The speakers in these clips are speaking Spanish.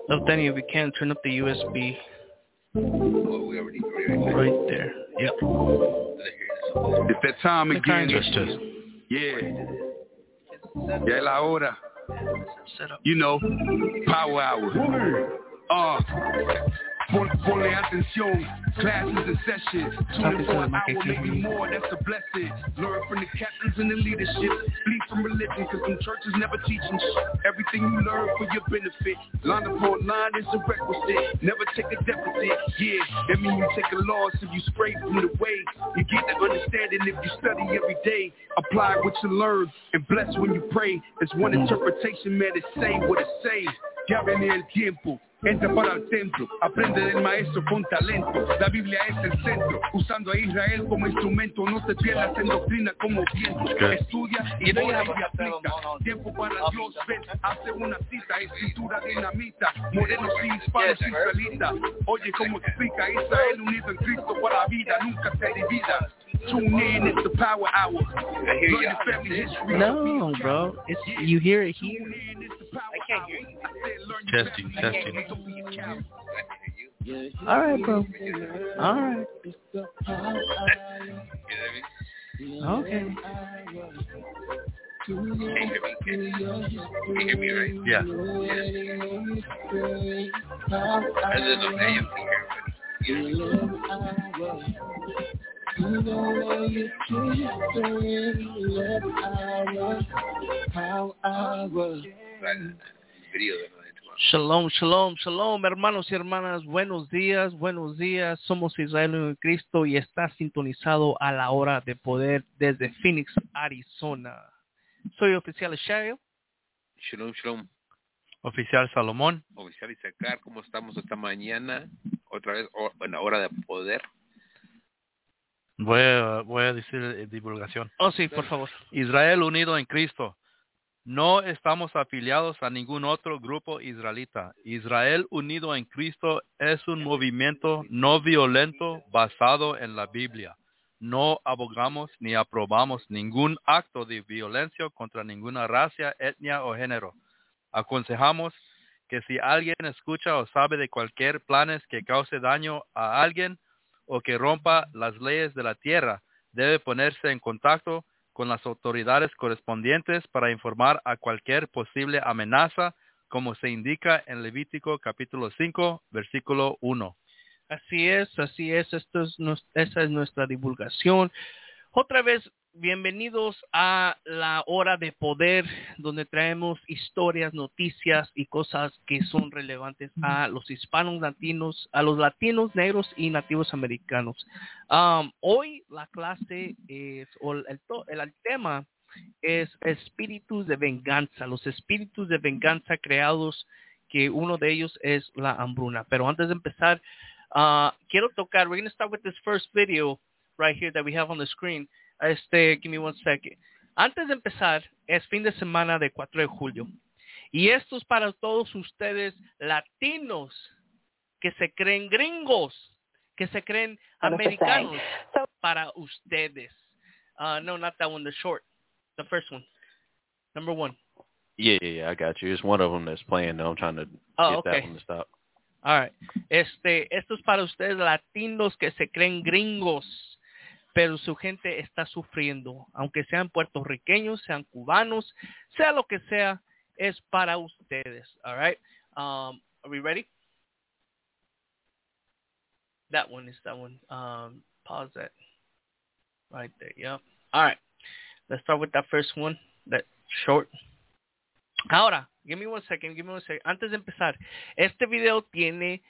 No, Danny, if you can, turn up the USB. Well, we already right there. Yep. It's that time again. Just. Yeah. Ya es la hora. You know, power hour. Ponle atención, classes in session. Tune in for an hour, maybe more, that's a blessing. Learn from the captains and the leadership. Flee from religion, cause some churches never teaching everything you learn for your benefit. Line upon line is a requisite. Never take a deficit, yeah. That means you take a loss if you spray from the way. You get the understanding if you study every day. Apply what you learn and bless when you pray. There's one interpretation, man, it say what it say. Ya viene el tiempo. Entra para el templo, aprende del maestro con talento. La Biblia es el centro, usando a Israel como instrumento. No te pierdas en doctrina como viento. Estudia y ora y aplica. Tiempo para Dios, ven, hace una cita. Escritura dinamita, morenos y hispanos israelitas. Oye cómo explica Israel unido en Cristo para la vida, nunca se divida. Tune in, it's the power hour. Learn your family history. No, bro, it's you hear it here. I can't hear you. Testing. All right, bro. All right. Okay. Can you hear me right? Yeah. I don't know how you can hear Shalom, hermanos y hermanas. Buenos días. Somos Israel en Cristo y está sintonizado a la hora de poder desde Phoenix, Arizona. Soy oficial Shario. Shalom. Oficial Salomón. Oficial Isaacar, ¿cómo estamos esta mañana? Otra vez, en la hora de poder. Voy a decir divulgación. Oh, sí, por favor. Israel unido en Cristo. No estamos afiliados a ningún otro grupo israelita. Israel unido en Cristo es un movimiento no violento basado en la Biblia. No abogamos ni aprobamos ningún acto de violencia contra ninguna raza, etnia o género. Aconsejamos que si alguien escucha o sabe de cualquier planes que cause daño a alguien o que rompa las leyes de la tierra, debe ponerse en contacto con las autoridades correspondientes para informar a cualquier posible amenaza, como se indica en Levítico capítulo 5, versículo 1. Así es. Esa es nuestra divulgación. Otra vez, bienvenidos a la hora de poder, donde traemos historias, noticias y cosas que son relevantes a los hispanos, latinos, a los latinos, negros y nativos americanos. Hoy la clase es, el tema es espíritus de venganza, los espíritus de venganza creados, que uno de ellos es la hambruna. Pero antes de empezar, quiero tocar, we're going to start with this first video right here that we have on the screen. Give me one second. Antes de empezar, es fin de semana de 4 de julio. Y esto es para todos ustedes latinos que se creen gringos, que se creen americanos. Para ustedes. No, not that one, the short. The first one. Number 1. Yeah, I got you. It's one of them that's playing, though. I'm trying to get that one to stop. All right. Esto es para ustedes latinos que se creen gringos, pero su gente está sufriendo, aunque sean puertorriqueños, sean cubanos, sea lo que sea, es para ustedes. All right. Are we ready? That one. Pause that. Right there. Yep. All right. Let's start with that first one. That short. Ahora, give me one second. Antes de empezar, este video tiene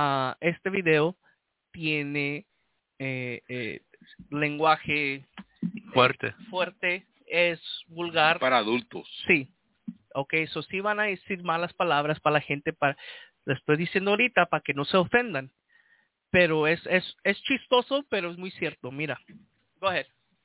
lenguaje fuerte, es vulgar. Para adultos. Sí. Okay, so sí van a decir malas palabras para la gente, lo estoy diciendo ahorita para que no se ofendan. Pero es chistoso, pero es muy cierto. Mira. Go ahead.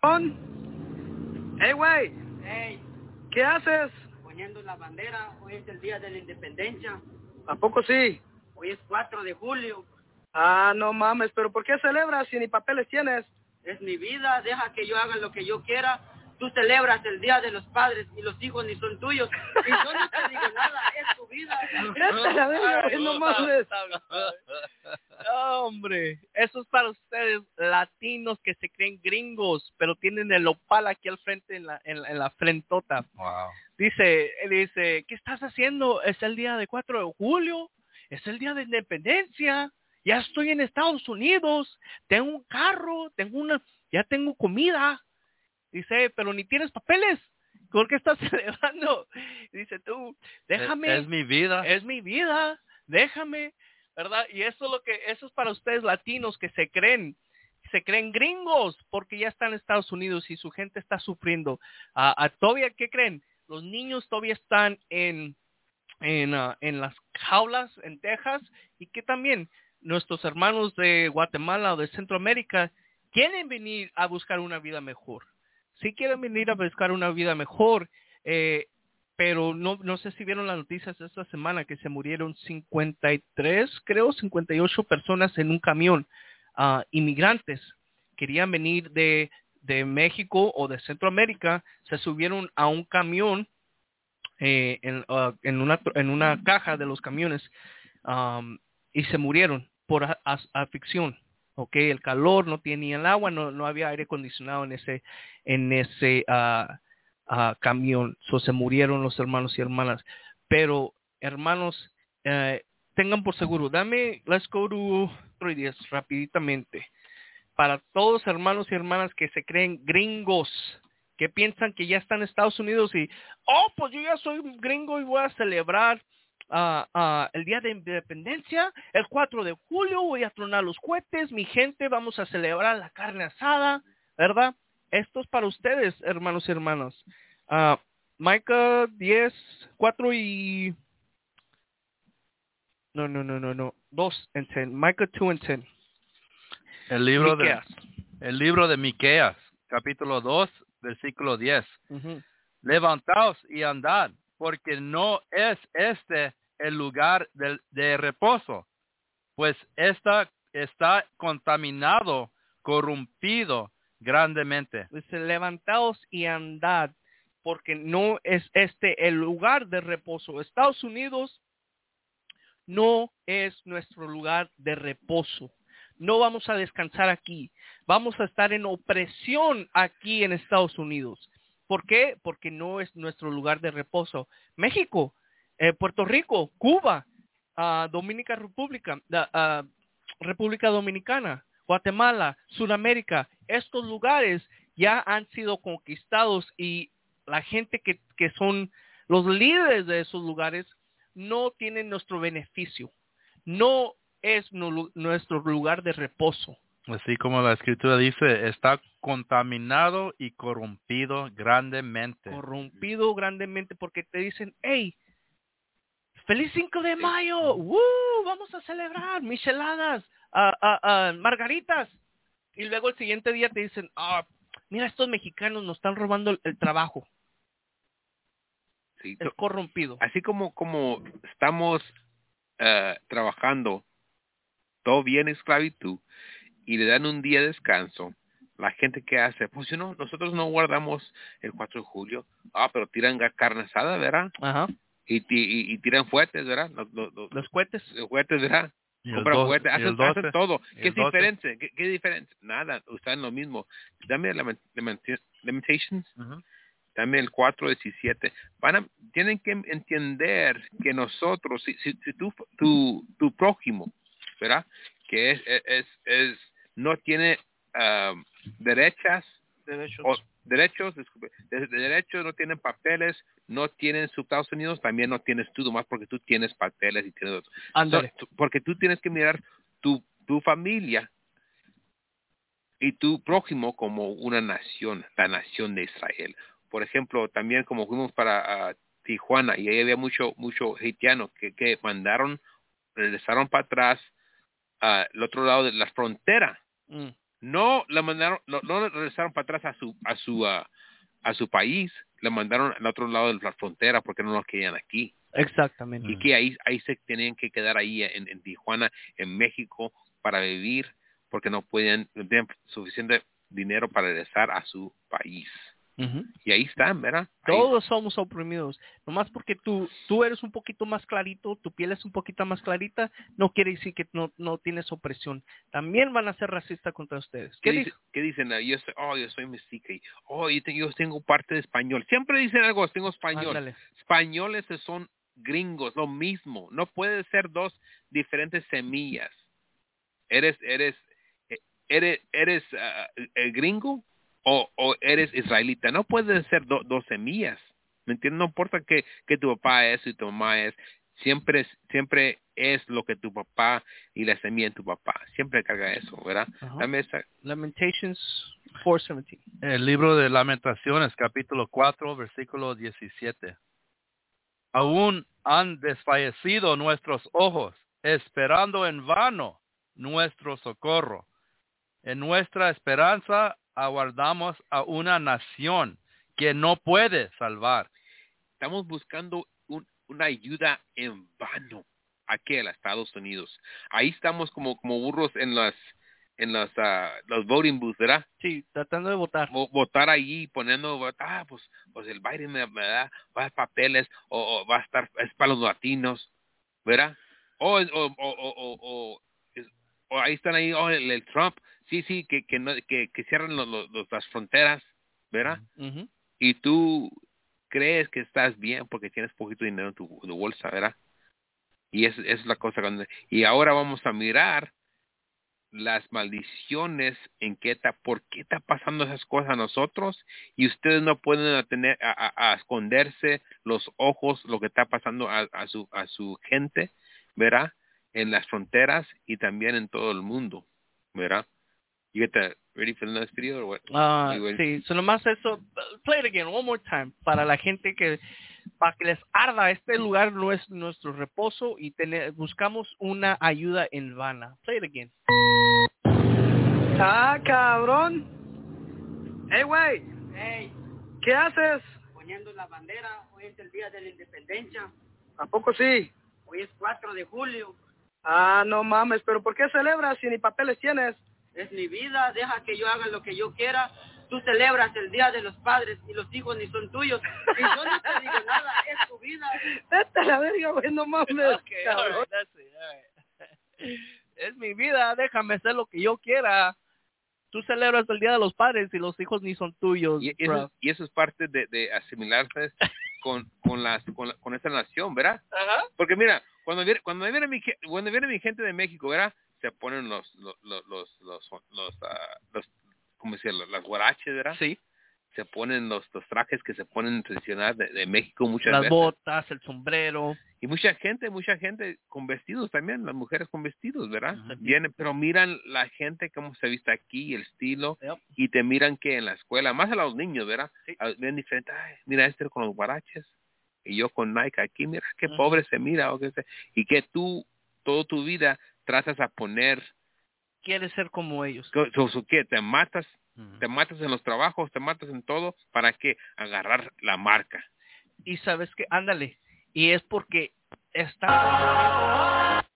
Hey, güey. Hey, ¿Qué haces? poniendo la bandera. Hoy es el día de la independencia. ¿A poco sí? Hoy es 4 de julio. Ah, no mames, pero ¿por qué celebras si ni papeles tienes? Es mi vida, deja que yo haga lo que yo quiera. tú celebras el Día de los Padres y los hijos ni son tuyos. Y yo no te digo nada, es tu vida. No mames. No, hombre, eso es para ustedes latinos que se creen gringos, pero tienen el opal aquí al frente en la frentota. Wow. Dice, ¿qué estás haciendo? Es el día de 4 de julio, es el día de independencia, ya estoy en Estados Unidos, tengo un carro, ya tengo comida. Dice, pero ni tienes papeles, ¿por qué estás celebrando? Dice tú, déjame. Es mi vida. Es mi vida, déjame, ¿verdad? Y eso es para ustedes latinos que se creen gringos porque ya están en Estados Unidos y su gente está sufriendo. Todavía, ¿qué creen? Los niños todavía están en las jaulas en Texas y que también nuestros hermanos de Guatemala o de Centroamérica quieren venir a buscar una vida mejor. Sí quieren venir a buscar una vida mejor, pero no sé si vieron las noticias esta semana que se murieron 58 personas en un camión, inmigrantes. Querían venir de México o de Centroamérica, se subieron a un camión en una caja de los camiones y se murieron por aflicción. Okay, el calor, no tenía el agua, no había aire acondicionado en ese camión. Se murieron los hermanos y hermanas. Pero, hermanos, tengan por seguro. Let's go to 3 días rapiditamente. Para todos hermanos y hermanas que se creen gringos, que piensan que ya están en Estados Unidos y, pues yo ya soy gringo y voy a celebrar el día de independencia, el 4 de julio, voy a tronar los cohetes, mi gente, vamos a celebrar la carne asada, ¿verdad? Esto es para ustedes, hermanos y hermanas. Micah 10, 4 y... No. 2 and 10. Micah 2 and 10. El libro de Miqueas, capítulo 2, versículo 10. Uh-huh. Levantaos y andad, porque no es este el lugar de reposo, pues está contaminado, corrompido grandemente. Dice, levantaos y andad, porque no es este el lugar de reposo. Estados Unidos no es nuestro lugar de reposo. No vamos a descansar aquí. Vamos a estar en opresión aquí en Estados Unidos. ¿Por qué? Porque no es nuestro lugar de reposo. México, Puerto Rico, Cuba, República Dominicana, Guatemala, Sudamérica, estos lugares ya han sido conquistados y la gente que son los líderes de esos lugares no tienen nuestro beneficio. No es nuestro lugar de reposo. Así como la escritura dice, está contaminado y corrompido grandemente. Corrompido grandemente porque te dicen, hey, feliz 5 de mayo, vamos a celebrar micheladas, margaritas. Y luego el siguiente día te dicen, mira, estos mexicanos nos están robando el trabajo. Sí, es corrompido. Así como estamos trabajando todo bien esclavitud y le dan un día de descanso, la gente que hace, pues nosotros no guardamos el 4 de julio, pero tiran carne asada, ¿verdad? Ajá. Y tiran fuetes, ¿verdad? Los cohetes. Los cohetes, ¿verdad? Compran fuetes, hacen todo. ¿Qué es diferente? ¿Qué diferencia? Nada, usan lo mismo. Dame Lamentations. Uh-huh. También el 4:17. Tienen que entender que nosotros, si tu prójimo, ¿verdad? Que no tiene derechos, no tienen papeles, no tienen su Estados Unidos, también no tienes tú, más porque tú tienes papeles y tienes otro. Porque tú tienes que mirar tu familia y tu prójimo como una nación, la nación de Israel. Por ejemplo, también como fuimos para Tijuana y ahí había mucho haitiano que regresaron para atrás al otro lado de la frontera. No regresaron para atrás a su país, le mandaron al otro lado de la frontera porque no los querían aquí. Exactamente. Y que ahí se tenían que quedar ahí en Tijuana, en México, para vivir porque no tenían suficiente dinero para regresar a su país. Y ahí están, ¿verdad? Todos somos oprimidos. Nomás porque tú eres un poquito más clarito, tu piel es un poquito más clarita, no quiere decir que no tienes opresión. También van a ser racistas contra ustedes. ¿Qué dicen? Yo soy mestiza y yo tengo parte de español. Siempre dicen algo, tengo español. Ándale. Españoles son gringos, lo mismo. No puede ser dos diferentes semillas. ¿Eres gringo o eres israelita? No puede ser dos semillas. ¿Me entiendes? No importa que tu papá es y tu mamá es. Siempre es lo que tu papá y la semilla de tu papá. Siempre carga eso, ¿verdad? Dame esa. Lamentations 4:17. El libro de Lamentaciones, capítulo 4, versículo 17. Aún han desfallecido nuestros ojos, esperando en vano nuestro socorro. En nuestra esperanza aguardamos a una nación que no puede salvar. Estamos buscando una ayuda en vano aquí en los Estados Unidos. Ahí estamos como burros en los voting booths, ¿verdad? Sí, tratando de votar. Votar allí, poniendo, pues el Biden me da va a dar papeles o va a estar, es para los latinos, ¿verdad? O ahí están ahí, el Trump, sí, que cierran las fronteras, ¿verdad? Y tú crees que estás bien porque tienes poquito dinero en tu bolsa, ¿verdad? Y es la cosa. Y ahora vamos a mirar las maldiciones por qué está pasando esas cosas a nosotros, y ustedes no pueden a esconderse los ojos lo que está pasando a su gente, ¿verdad? En las fronteras y también en todo el mundo, ¿verdad? You get that ready for the next video or what? Sí, nomás eso, play it again one more time, para la gente para que les arda. Este lugar no es nuestro reposo y buscamos una ayuda en vana. Play it again. Cabrón. Hey, güey. Hey, ¿Qué haces? poniendo la bandera. Hoy es el día de la independencia. ¿A poco sí? Hoy es 4 de julio. No mames, pero ¿por qué celebras si ni papeles tienes? Es mi vida, deja que yo haga lo que yo quiera. Tú celebras el Día de los Padres y los hijos ni son tuyos. Y yo no te digo nada, es tu vida. Vete a la verga, güey, no mames. Okay, all right, that's it, all right. Es mi vida, déjame hacer lo que yo quiera. Tú celebras el Día de los Padres y los hijos ni son tuyos. Y eso es parte de asimilarse con esta nación, ¿verdad? Ajá. Porque mira, cuando viene mi gente de México, ¿verdad? Se ponen los ¿cómo decirlo? Las guaraches, ¿verdad? Sí. Se ponen los trajes que se ponen tradicionales de México muchas veces. Las botas, el sombrero. Y mucha gente con vestidos también, las mujeres con vestidos, ¿verdad? Vienen, pero miran la gente cómo se viste aquí, el estilo, y te miran que en la escuela, más a los niños, ¿verdad? Sí. Ven diferente, mira este con los guaraches, y yo con Nike aquí, mira qué pobre se mira, o qué sé, y que tú, toda tu vida, tratas a poner. Quieres ser como ellos. ¿Qué? Te matas en los trabajos, te matas en todo, ¿para qué? Agarrar la marca. Y sabes que, ándale, y es porque está...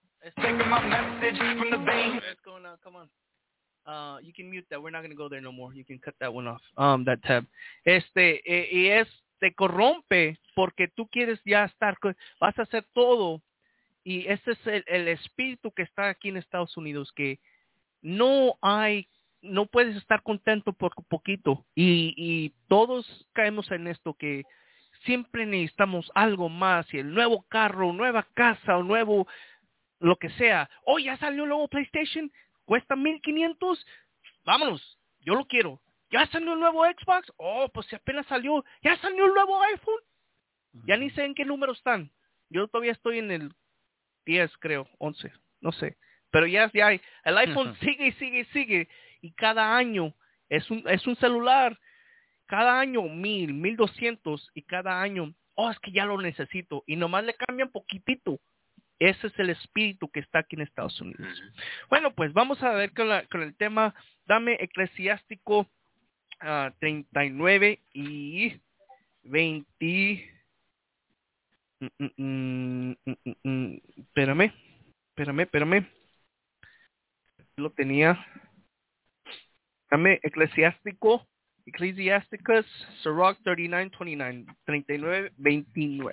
Come on. You can mute that. We're not going to go there no more. You can cut that one off. That tab. Y te corrompe porque tú quieres ya estar, vas a hacer todo. Y ese es el espíritu que está aquí en Estados Unidos, que no puedes estar contento por poquito. Y todos caemos en esto, que siempre necesitamos algo más, y el nuevo carro, nueva casa, o nuevo, lo que sea. Ya salió el nuevo PlayStation, cuesta $1,500, vámonos, yo lo quiero. Ya salió el nuevo Xbox, pues si apenas salió, ya salió el nuevo iPhone. Ya ni sé en qué número están. Yo todavía estoy en el 10, creo, 11, no sé. Pero ya hay, el iPhone sigue, y cada año es un celular. Cada año 1,200, y cada año, es que ya lo necesito, y nomás le cambian poquitito. Ese es el espíritu que está aquí en Estados Unidos. Bueno, pues vamos a ver con el tema. Dame Eclesiástico 39 y 20. Espérame. Lo tenía. Dame Eclesiástico Ecclesiasticus, Sirach 39:29.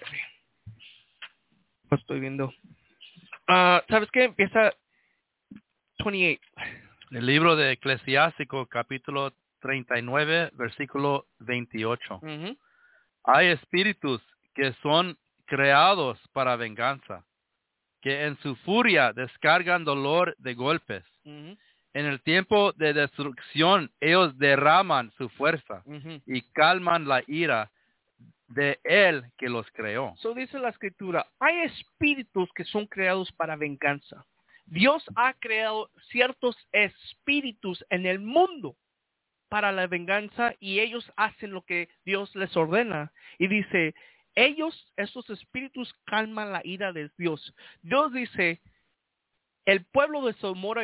Lo estoy viendo. ¿Sabes qué? Empieza 28. El libro de Eclesiástico, capítulo 39, versículo 28. Uh-huh. Hay espíritus que son creados para venganza, que en su furia descargan dolor de golpes. Uh-huh. En el tiempo de destrucción, ellos derraman su fuerza Uh-huh. y calman la ira de él que los creó. So dice la escritura, hay espíritus que son creados para venganza. Dios ha creado ciertos espíritus en el mundo para la venganza y ellos hacen lo que Dios les ordena. Y dice, esos espíritus calman la ira de Dios. Dios dice, el pueblo de Sodoma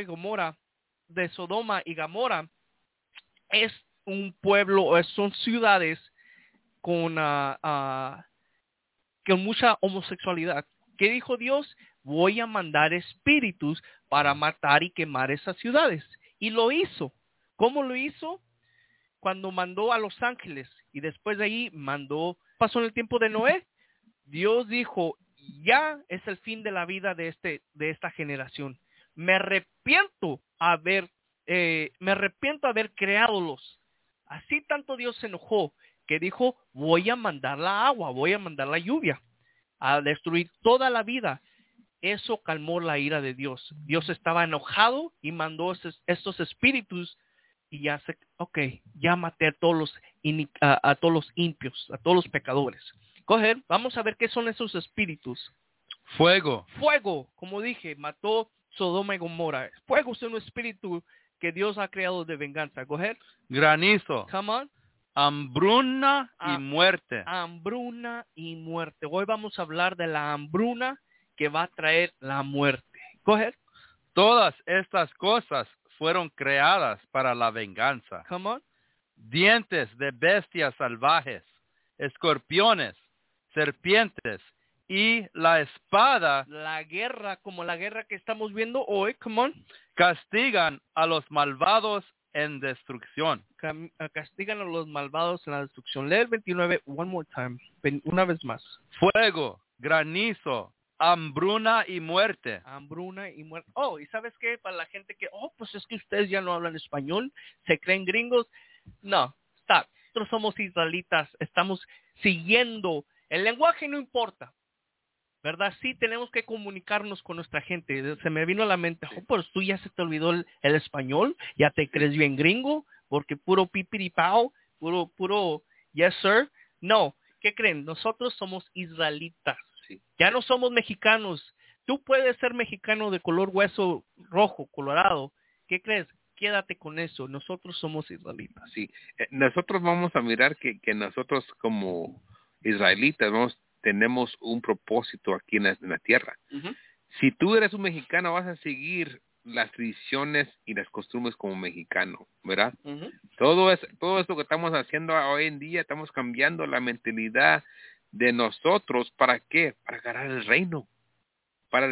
y Gomorra es un pueblo, son ciudades con mucha homosexualidad. ¿Qué dijo Dios? Voy a mandar espíritus para matar y quemar esas ciudades. Y lo hizo. ¿Cómo lo hizo? Cuando mandó a los ángeles y después de ahí pasó en el tiempo de Noé. Dios dijo, ya es el fin de la vida de esta generación. Me arrepiento haber creadolos. Así tanto Dios se enojó que dijo, voy a mandar la agua, voy a mandar la lluvia a destruir toda la vida. Eso calmó la ira de Dios. Dios estaba enojado y mandó estos espíritus y ya maté a todos los impios, a todos los pecadores. Vamos a ver qué son esos espíritus. Fuego, como dije, mató Sodoma y Gomorra. Fuego es un espíritu que Dios ha creado de venganza. granizo, Come on. hambruna y muerte. Hambruna y muerte. Hoy vamos a hablar de la hambruna que va a traer la muerte. Todas estas cosas fueron creadas para la venganza. Come on. Dientes de bestias salvajes, escorpiones, serpientes y la espada. La guerra, como la guerra que estamos viendo hoy, come on. Castigan a los malvados en destrucción. Castigan a los malvados en la destrucción. Lee el 29 one more time. Una vez más. Fuego, granizo, hambruna y muerte. Hambruna y muerte. Oh, ¿y sabes qué? Para la gente que, pues es que ustedes ya no hablan español, se creen gringos. No, stop. Nosotros somos israelitas, estamos siguiendo. El lenguaje no importa, ¿verdad? Sí tenemos que comunicarnos con nuestra gente. Se me vino a la mente, pues tú ya se te olvidó el español, ya te crees bien gringo, porque puro pipiripao, puro yes sir. No, ¿qué creen? Nosotros somos israelitas. Sí. Ya no somos mexicanos. Tú puedes ser mexicano de color hueso rojo, colorado. ¿Qué crees? Quédate con eso. Nosotros somos israelitas. Sí. Nosotros vamos a mirar que nosotros como israelitas tenemos un propósito aquí en la tierra. Uh-huh. Si tú eres un mexicano, vas a seguir las tradiciones y las costumbres como mexicano, ¿verdad? Uh-huh. Todo esto que estamos haciendo hoy en día, estamos cambiando la mentalidad de nosotros. ¿Para qué? Para ganar el reino, para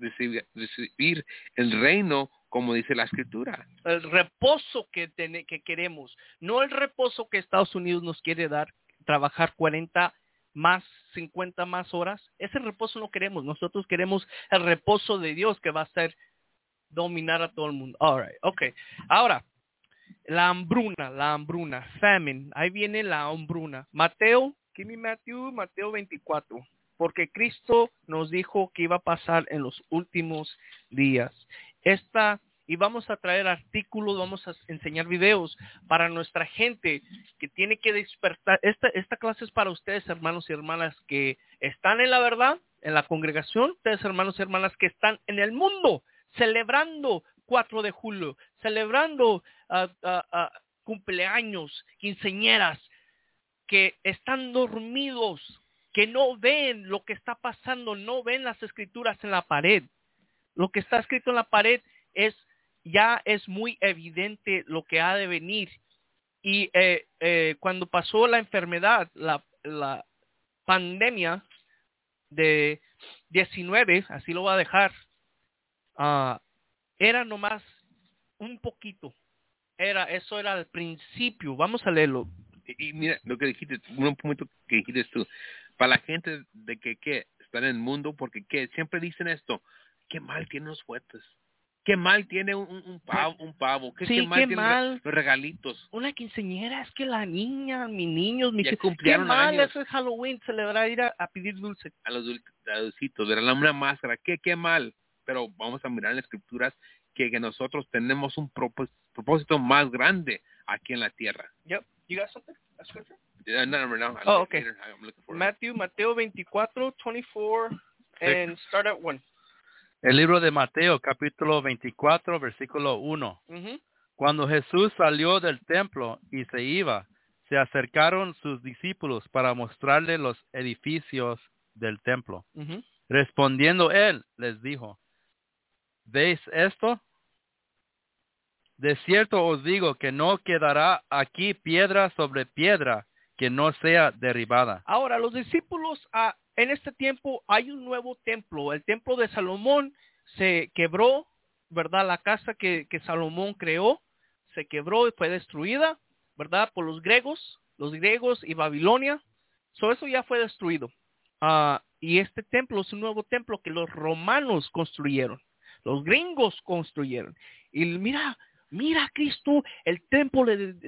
recibir el reino, como dice la Escritura. El reposo que queremos, no el reposo que Estados Unidos nos quiere dar, trabajar 40 más 50 más horas. Ese reposo no queremos. Nosotros queremos el reposo de Dios que va a ser dominar a todo el mundo. All right, okay. Ahora, la hambruna, famine. Ahí viene la hambruna. Mateo 24. Porque Cristo nos dijo que iba a pasar en los últimos días. Y vamos a traer artículos, vamos a enseñar videos para nuestra gente que tiene que despertar. Esta clase es para ustedes, hermanos y hermanas, que están en la verdad, en la congregación. Ustedes, hermanos y hermanas, que están en el mundo, celebrando 4 de julio, celebrando cumpleaños, quinceañeras, que están dormidos, que no ven lo que está pasando, no ven las escrituras en la pared. Lo que está escrito en la pared ya es muy evidente lo que ha de venir. Y cuando pasó la enfermedad, la pandemia de 19, así lo voy a dejar, era nomás un poquito. Eso era al principio. Vamos a leerlo. Y mira, lo que dijiste, un punto que dijiste tú, para la gente de que están en el mundo, porque siempre dicen esto, qué mal tienen los juguetes, qué mal tiene un pavo, qué mal tienen los regalitos. Una quinceañera, es que la niña, mis niños, ya cumplieron qué mal años. eso es Halloween, celebrar, ir a pedir dulce. A los dulcitos, de una máscara, qué mal. Pero vamos a mirar en las escrituras que nosotros tenemos un propósito más grande aquí en la tierra. Yep. You got something? A scripture? No. Oh, okay. Mateo 24, 24, and start at 1. El libro de Mateo, capítulo 24, versículo 1. Uh-huh. Cuando Jesús salió del templo y se iba, se acercaron sus discípulos para mostrarle los edificios del templo. Uh-huh. Respondiendo él, les dijo, ¿veis esto? De cierto os digo que no quedará aquí piedra sobre piedra que no sea derribada. Ahora, los discípulos, en este tiempo hay un nuevo templo. El templo de Salomón se quebró, ¿verdad? La casa que Salomón creó se quebró y fue destruida, ¿verdad? Por los griegos y Babilonia. Eso ya fue destruido. Y este templo es un nuevo templo que los romanos construyeron. Los gringos construyeron. Y mira Cristo, el templo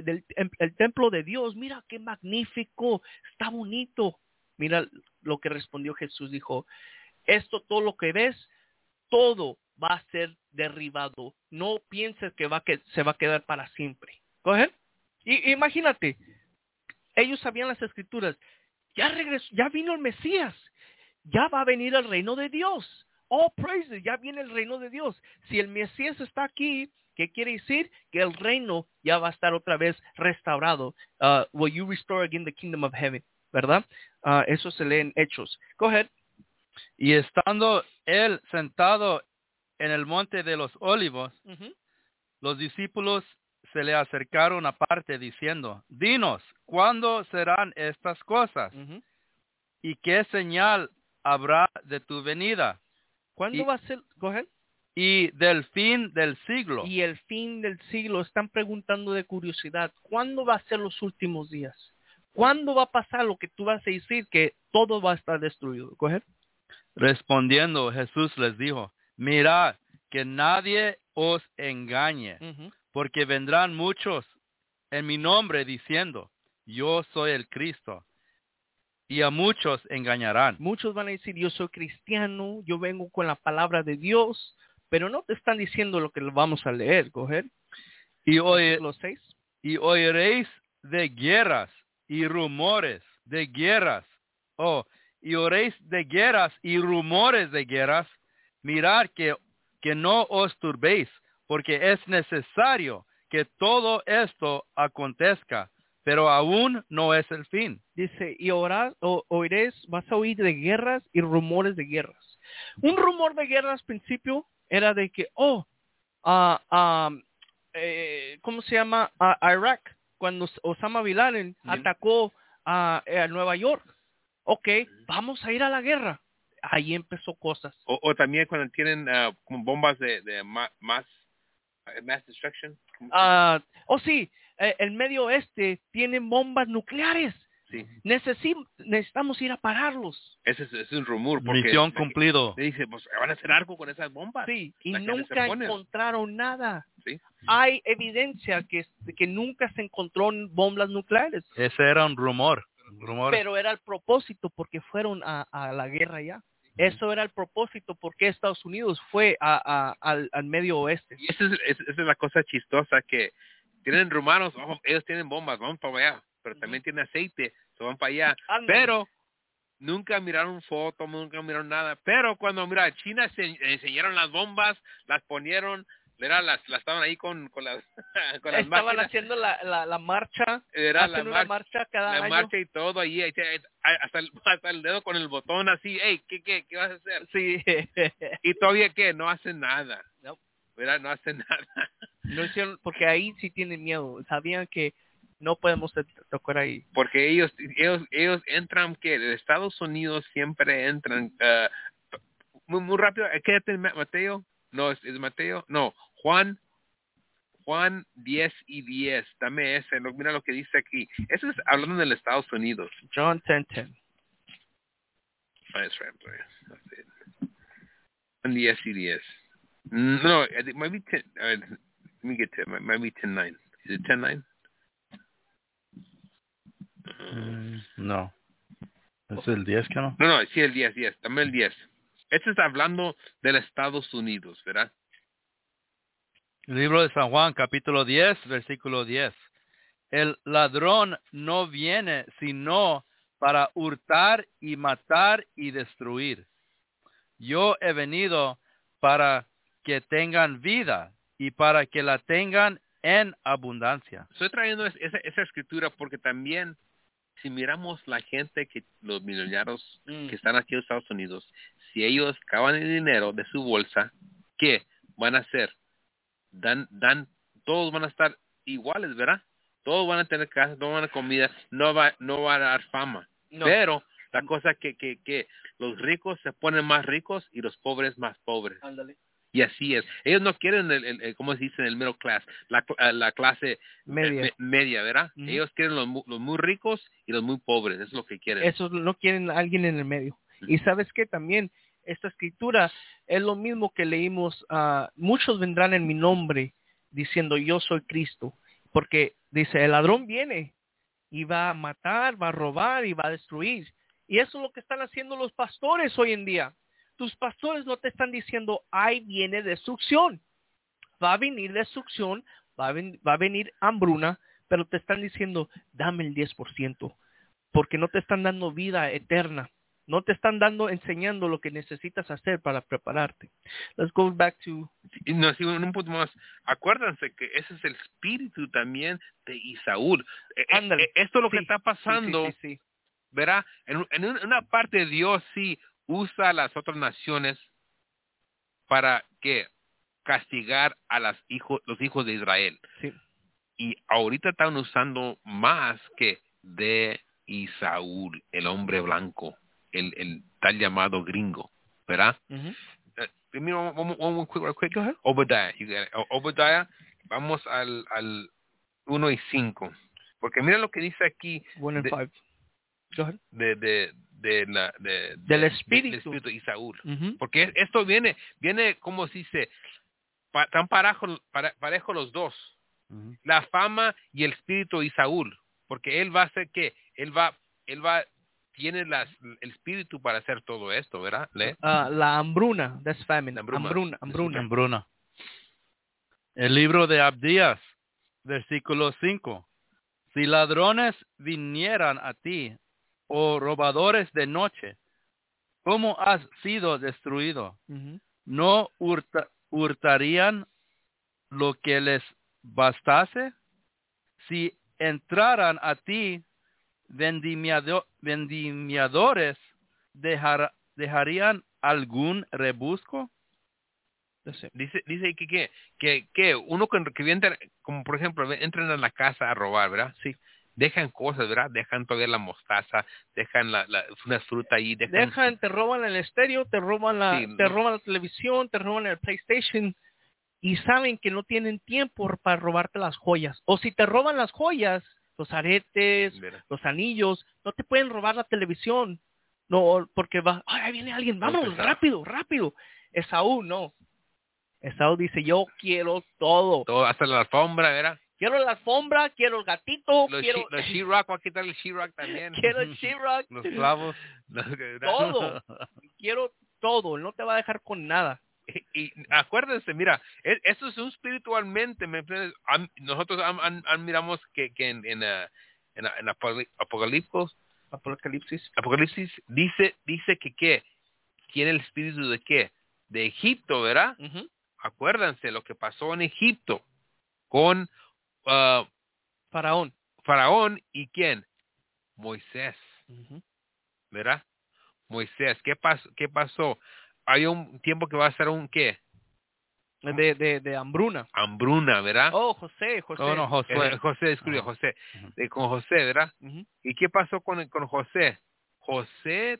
de Dios, mira qué magnífico, está bonito. Mira lo que respondió Jesús, dijo, todo lo que ves, todo va a ser derribado. No pienses que se va a quedar para siempre. ¿Coge? Y imagínate, ellos sabían las escrituras, ya regresó, ya vino el Mesías, ya va a venir el reino de Dios. Oh, praise, ya viene el reino de Dios. Si el Mesías está aquí, ¿qué quiere decir? Que el reino ya va a estar otra vez restaurado. Will you restore again the kingdom of heaven? ¿Verdad? Eso se lee en Hechos. Go ahead. Y estando él sentado en el monte de los olivos, uh-huh, los discípulos se le acercaron aparte diciendo, dinos, ¿cuándo serán estas cosas? uh-huh. ¿Y qué señal habrá de tu venida? ¿Cuándo va a ser? Go ahead. Y del fin del siglo. Y el fin del siglo. Están preguntando de curiosidad. ¿Cuándo va a ser los últimos días? ¿Cuándo va a pasar lo que tú vas a decir que todo va a estar destruido? Go ahead. Respondiendo, Jesús les dijo, mirad que nadie os engañe, uh-huh, porque vendrán muchos en mi nombre diciendo, yo soy el Cristo. Y a muchos engañarán. Muchos van a decir, yo soy cristiano, yo vengo con la palabra de Dios, pero no te están diciendo lo que vamos a leer, coger. Y oiréis de guerras y rumores de guerras. Y oiréis de guerras y rumores de guerras. Mirad que no os turbéis, porque es necesario que todo esto acontezca. Pero aún no es el fin. Dice, y oiréis, vas a oír de guerras y rumores de guerras. Un rumor de guerra al principio era de que, ¿cómo se llama? Irak, cuando Osama Bin Laden atacó a Nueva York. Ok, vamos a ir a la guerra. Ahí empezó cosas. O también cuando tienen como bombas de mass destruction. Sí. El Medio Oeste tiene bombas nucleares. Sí. Necesitamos ir a pararlos. Ese es un rumor. Porque misión cumplido. Le dice, pues van a hacer algo con esas bombas. Sí, y nunca encontraron nada. Sí. Hay evidencia que nunca se encontró bombas nucleares. Ese era un rumor. Pero era el propósito porque fueron a la guerra ya. Eso era el propósito porque Estados Unidos fue al Medio Oeste. Y esa es la cosa chistosa que tienen rumanos, ellos tienen bombas, vamos para allá, pero también tienen aceite, se van para allá. Pero nunca miraron fotos, nunca miraron nada. Pero cuando China se enseñaron las bombas, las ponieron, las estaban ahí con las estaban máquinas. Haciendo la marcha, hacen una marcha cada año. La marcha y todo ahí, hasta el dedo con el botón así, hey, ¿qué vas a hacer? Sí. Y todavía no hacen nada. No. No hacen nada. No hicieron, porque ahí sí tienen miedo. Sabían que no podemos tocar ahí. Porque ellos entran, que de Estados Unidos siempre entran muy rápido. Quédate, Mateo. No, es Mateo. No, Juan Juan 10:10. Dame ese. Mira lo que dice aquí. Eso es hablando de los Estados Unidos. John 10:10. That's right. That's it. Juan 10:10. No, it might be 10. Let me get to it. Might be 10:9. Is it 10:9? No. ¿Es el 10 que no? No, sí, el 10. Dame el 10. Este está hablando de los Estados Unidos, ¿verdad? El libro de San Juan, capítulo 10, versículo 10. El ladrón no viene sino para hurtar y matar y destruir. Yo he venido para que tengan vida y para que la tengan en abundancia. Estoy trayendo esa escritura porque también, si miramos la gente, los millonarios que están aquí en Estados Unidos, si ellos acaban el dinero de su bolsa, ¿qué van a hacer? Todos van a estar iguales, ¿verdad? Todos van a tener casa, todos van a tener comida, no va a dar fama. No. Pero la cosa que los ricos se ponen más ricos y los pobres más pobres. Ándale. Y así es. Ellos no quieren ¿cómo se dice? El middle class, la clase media, ¿verdad? Uh-huh. Ellos quieren los muy ricos y los muy pobres. Eso es lo que quieren. Eso no quieren a alguien en el medio. Uh-huh. Y ¿sabes qué? También esta escritura es lo mismo que leímos. Muchos vendrán en mi nombre diciendo yo soy Cristo. Porque dice, el ladrón viene y va a matar, va a robar y va a destruir. Y eso es lo que están haciendo los pastores hoy en día. Tus pastores no te están diciendo, ahí viene destrucción. Va a venir destrucción, va a venir hambruna, pero te están diciendo, dame el 10%, porque no te están dando vida eterna. No te están enseñando lo que necesitas hacer para prepararte. Let's go back to... No, sí, un punto más. Acuérdense que ese es el espíritu también de Isaúl. Esto es lo que está pasando, sí. ¿Verá? En una parte Dios sí usa a las otras naciones para que castigar a los hijos de Israel. Sí. Y ahorita están usando más que de Isaúl, el hombre blanco, el tal llamado gringo, ¿verdad? Uh-huh. One quick. Obadiah, Obadiah, vamos al 1 y 5. Porque mira lo que dice aquí. 1 and 5. Go ahead. Del espíritu de Isaúl. Uh-huh. Porque esto viene como se dice, tan parejo los dos. Uh-huh. La fama y el espíritu de Isaúl. Porque él va a hacer ¿qué? Él va tiene el espíritu para hacer todo esto, ¿verdad? La hambruna, that's famine. Hambruna. El libro de Abdías, versículo 5. Si ladrones vinieran a ti, o robadores de noche, ¿cómo has sido destruido? Uh-huh. ¿No hurtarían lo que les bastase? Si entraran a ti, vendimiadores, ¿dejarían algún rebusco? Dice que uno que viene, como por ejemplo, entran a la casa a robar, ¿verdad? Sí. Dejan cosas, ¿verdad? Dejan todavía la mostaza, dejan una fruta ahí. Te roban el estéreo, te roban la televisión, te roban el PlayStation y saben que no tienen tiempo para robarte las joyas. O si te roban las joyas, los aretes, los anillos, no te pueden robar la televisión. No, porque ahí viene alguien, vámonos, rápido. Esaú no. Esaú dice, yo quiero todo. Todo, hasta la alfombra, ¿verdad? Quiero la alfombra, quiero el gatito, los sheetrock, voy a quitar el sheetrock también. Quiero el sheetrock. Los clavos. Todo. Quiero todo, no te va a dejar con nada. Y acuérdense, mira, eso es espiritualmente. Nosotros miramos que en Apocalipsis dice que tiene el espíritu de qué, de Egipto, ¿verdad? Uh-huh. Acuérdense lo que pasó en Egipto con Faraón y quién, Moisés. Uh-huh. ¿Verdad? Moisés, ¿qué pasó? Hay un tiempo que va a ser un ¿qué? De hambruna. Hambruna, ¿verdad? Oh, José. Oh, no, Josué. José. Uh-huh. Con José, ¿verdad? Uh-huh. ¿Y qué pasó con José? José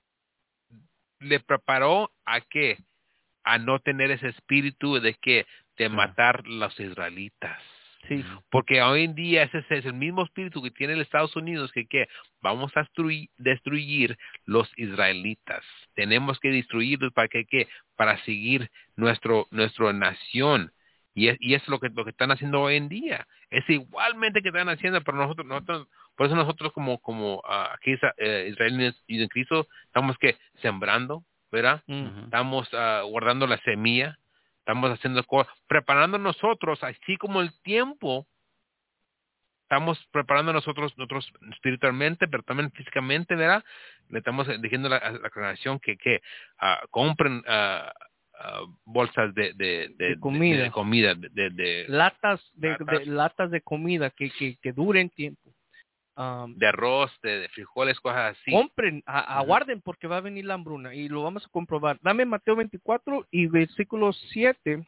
le preparó a qué? A no tener ese espíritu de que de matar los israelitas. Sí. Porque hoy en día ese es el mismo espíritu que tiene el Estados Unidos, que vamos a destruir los israelitas. Tenemos que destruirlos para seguir nuestra nación. Y es lo que están haciendo hoy en día. Es igualmente que están haciendo, pero nosotros por eso nosotros como aquí israelíes y en Cristo estamos sembrando, ¿verdad? Estamos guardando la semilla. Estamos haciendo cosas, preparando nosotros, así como el tiempo, estamos preparando nosotros espiritualmente, pero también físicamente, ¿verdad? Le estamos diciendo a la congregación que compren bolsas de comida, latas de comida que duren tiempo. De arroz, de frijoles, cosas así. Compren, aguarden porque va a venir la hambruna y lo vamos a comprobar. Dame Mateo 24 y versículo 7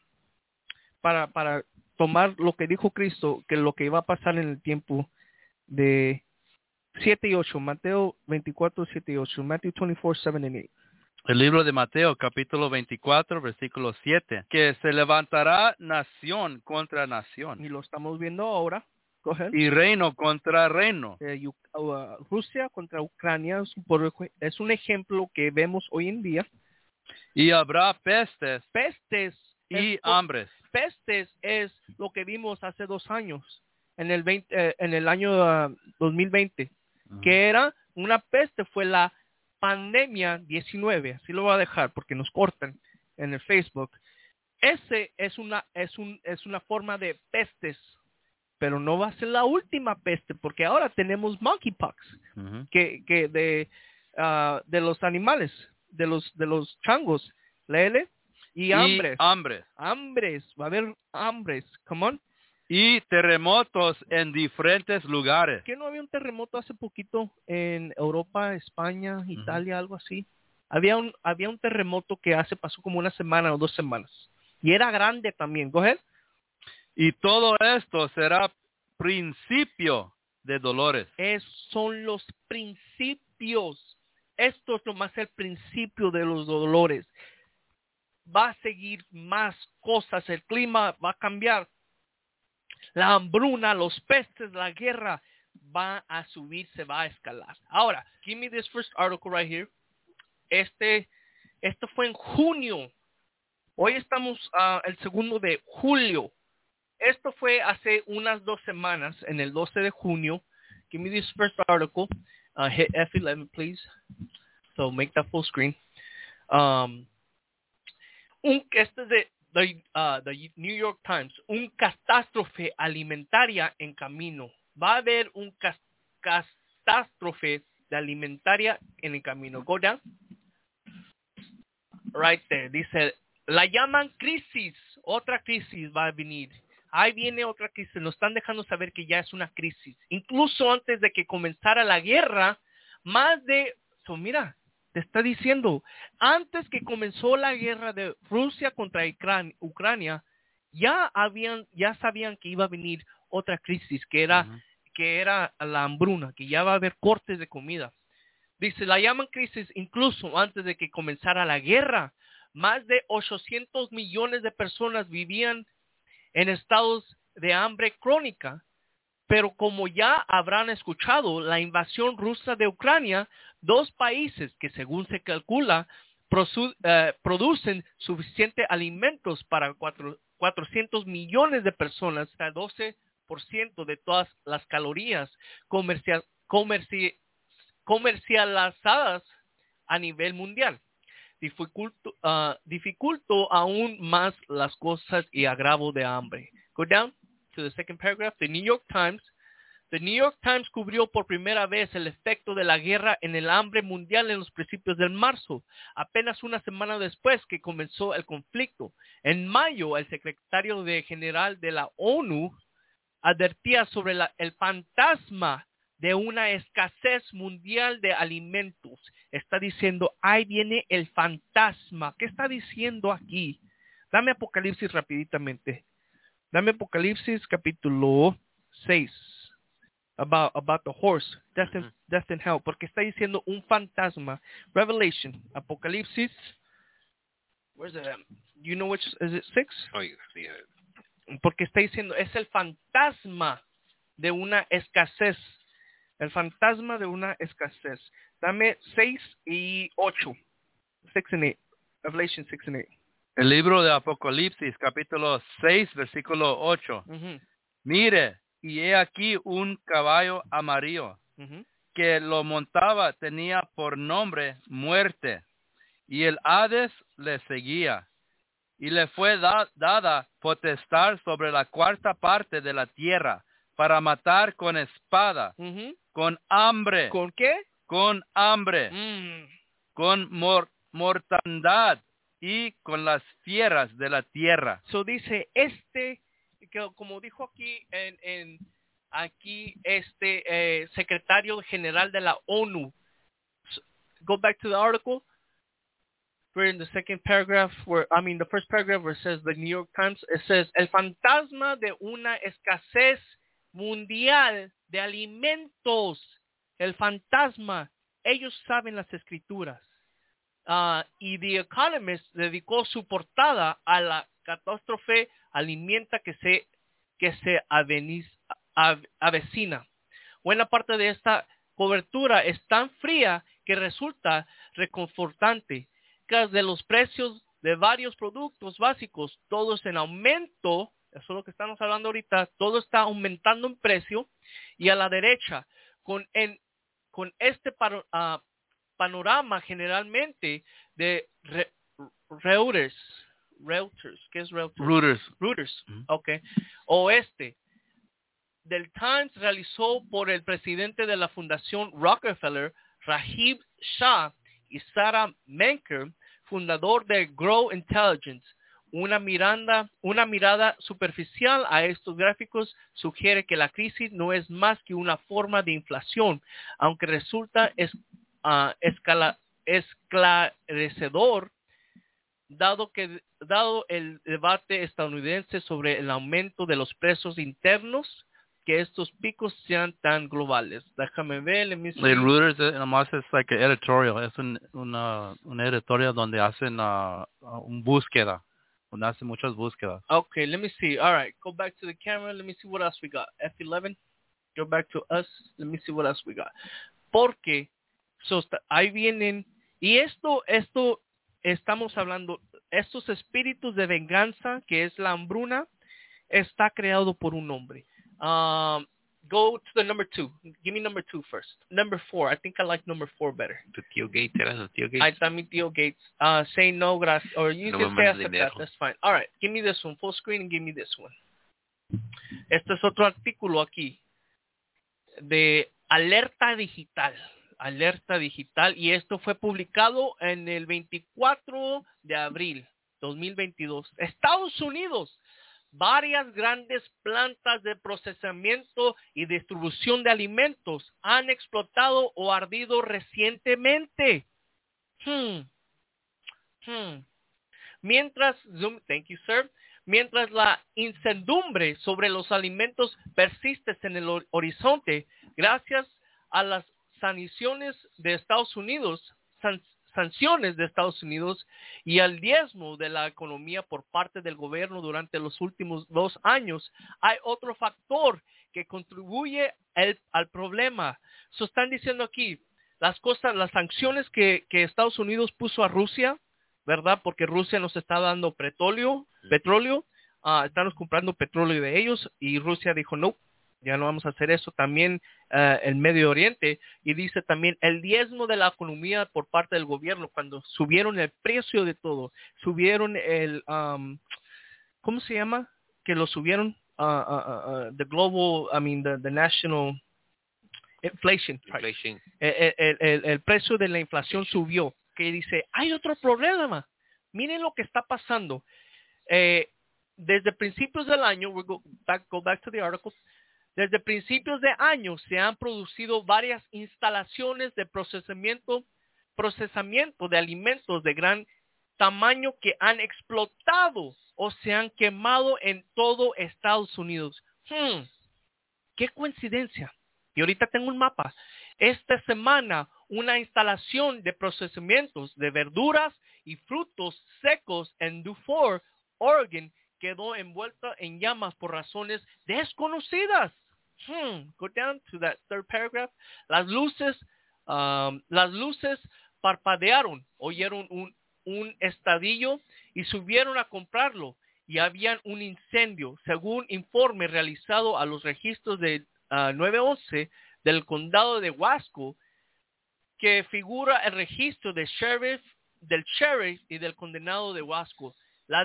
para tomar lo que dijo Cristo, que lo que iba a pasar en el tiempo de 7 y 8. Mateo 24, 7 y 8. Matthew 24, 7 and 8. El libro de Mateo, capítulo 24, versículo 7. Que se levantará nación contra nación. Y lo estamos viendo ahora. Go ahead. Y reino contra reino. Rusia contra Ucrania es un ejemplo que vemos hoy en día. Y habrá pestes y hambres. Pestes es lo que vimos hace 2 años, en el año 2020, que era una peste, fue la pandemia 19. Así lo voy a dejar porque nos cortan en el Facebook. Ese es una forma de pestes. Pero no va a ser la última peste, porque ahora tenemos monkeypox, que de los animales, de los changos, léele, y hambres. Hambres, va a haber hambres, come on. Y terremotos en diferentes lugares. ¿Qué no había un terremoto hace poquito en Europa, España, Italia, algo así? Había un terremoto que pasó como 1 semana o 2 semanas, y era grande también. Go ahead. Y todo esto será principio de dolores. Son los principios. Esto es nomás el principio de los dolores. Va a seguir más cosas. El clima va a cambiar. La hambruna, los pestes, la guerra va a subir, se va a escalar. Ahora, give me this first article right here. Esto fue en junio. Hoy estamos el 2 de julio. Esto fue hace unas 2 semanas, en el 12 de junio. Give me this first article. Hit F11, please. So make that full screen. Este es de the New York Times. Un catástrofe alimentaria en camino. Va a haber un catástrofe de alimentaria en el camino. Go down. Right there. Dice, la llaman crisis. Otra crisis va a venir. Ahí viene otra crisis. Nos están dejando saber que ya es una crisis. Incluso antes de que comenzara la guerra, mira, te está diciendo, antes que comenzó la guerra de Rusia contra Ucrania, ya sabían que iba a venir otra crisis, que era la hambruna, que ya va a haber cortes de comida. Dice, la llaman crisis incluso antes de que comenzara la guerra. Más de 800 millones de personas vivían en estados de hambre crónica, pero como ya habrán escuchado, la invasión rusa de Ucrania, 2 países que según se calcula producen suficientes alimentos para 400 millones de personas, hasta 12% de todas las calorías comercializadas a nivel mundial. Dificultó aún más las cosas y agravo de hambre. Go down to the second paragraph. The New York Times cubrió por primera vez el efecto de la guerra en el hambre mundial en los principios de marzo, apenas una semana después que comenzó el conflicto. En mayo, el secretario general de la ONU advertía sobre el fantasma de una escasez mundial de alimentos. Está diciendo, ahí viene el fantasma. ¿Qué está diciendo aquí? Dame Apocalipsis rapiditamente. Dame Apocalipsis capítulo 6. About the horse, death and hell. Porque está diciendo un fantasma. Revelation, Apocalipsis. Where's it at? Do you know which, is it 6? Oh, yeah. Porque está diciendo, es el fantasma de una escasez. El fantasma de una escasez. Dame 6 y 8. 6 and 8. Revelation 6 and 8. El libro de Apocalipsis, capítulo 6, versículo 8. Mire, y he aquí un caballo amarillo, que lo montaba tenía por nombre Muerte, y el Hades le seguía, y le fue dada potestad sobre la cuarta parte de la tierra, para matar con espada, con hambre. ¿Con qué? Con hambre, con mortandad y con las fieras de la tierra. So dice, que como dijo aquí secretario general de la ONU. Go back to the article. We're in the second paragraph the first paragraph where it says the New York Times. It says, el fantasma de una escasez mundial de alimentos. El fantasma. Ellos saben las escrituras. Y The Economist dedicó su portada a la catástrofe alimenta que se avecina. Buena parte de esta cobertura es tan fría que resulta reconfortante. De los precios de varios productos básicos, todos en aumento, eso es lo que estamos hablando ahorita, todo está aumentando en precio. Y a la derecha, con este panorama generalmente de Reuters. ¿Qué es Reuters? Reuters, okay. Oeste. Del Times realizó por el presidente de la Fundación Rockefeller, Rajiv Shah, y Sarah Menker, fundador de Grow Intelligence. Una mirada superficial a estos gráficos sugiere que la crisis no es más que una forma de inflación, aunque resulta esclarecedor dado el debate estadounidense sobre el aumento de los precios internos, que estos picos sean tan globales. Déjame ver. El Reuters nomás es like editorial, es una editorial donde hacen una búsqueda, donde hacen muchas búsquedas. Okay, let me see. All right, go back to the camera. Let me see what else we got. F11. Go back to us. Let me see what else we got. Porque ahí vienen, y esto estamos hablando, estos espíritus de venganza, que es la hambruna, está creado por un hombre. Go to the number 2. Give me number 2 first. Number 4. I think I like number 4 better. Tu tío Gates, era su tío Gates. Ahí está mi tío Gates. Say no, gracias. Or you can say accept that. That's fine. All right. Give me this one. Full screen and give me this one. Este es otro artículo aquí de Alerta Digital. Alerta Digital. Y esto fue publicado en el 24 de abril 2022. Estados Unidos. Varias grandes plantas de procesamiento y distribución de alimentos han explotado o ardido recientemente. Mientras la incertidumbre sobre los alimentos persiste en el horizonte, gracias a las sanciones de Estados Unidos y al diezmo de la economía por parte del gobierno durante los últimos 2 años, hay otro factor que contribuye al problema. Están diciendo aquí las sanciones que Estados Unidos puso a Rusia, ¿verdad? Porque Rusia nos está dando petróleo, estamos comprando petróleo de ellos, y Rusia dijo no. Ya no vamos a hacer eso. También el Medio Oriente. Y dice también el diezmo de la economía por parte del gobierno. Cuando subieron el precio de todo. Subieron ¿cómo se llama? Que lo subieron. The national inflation. El precio de la inflación subió. Que dice, hay otro problema. Miren lo que está pasando. Desde principios del año, go back to the article. Desde principios de año se han producido varias instalaciones de procesamiento de alimentos de gran tamaño que han explotado o se han quemado en todo Estados Unidos. ¡Qué coincidencia! Y ahorita tengo un mapa. Esta semana, una instalación de procesamientos de verduras y frutos secos en Dufour, Oregon, quedó envuelta en llamas por razones desconocidas. Go down to that third paragraph. Las luces parpadearon, oyeron un estadillo y subieron a comprarlo. Y había un incendio, según informe realizado a los registros del 911 del condado de Wasco, que figura el registro del sheriff y del condenado de Wasco. La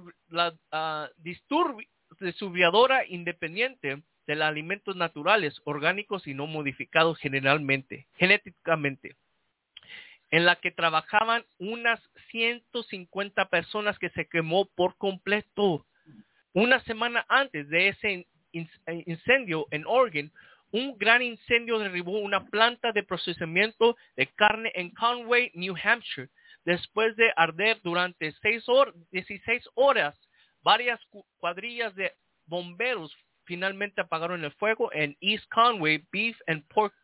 distribuidora independiente de los alimentos naturales, orgánicos y no modificados genéticamente, en la que trabajaban unas 150 personas, que se quemó por completo. Una semana antes de ese incendio en Oregon, un gran incendio derribó una planta de procesamiento de carne en Conway, New Hampshire. Después de arder durante 16 horas, varias cuadrillas de bomberos finalmente apagaron el fuego en East Conway Beef and Pork.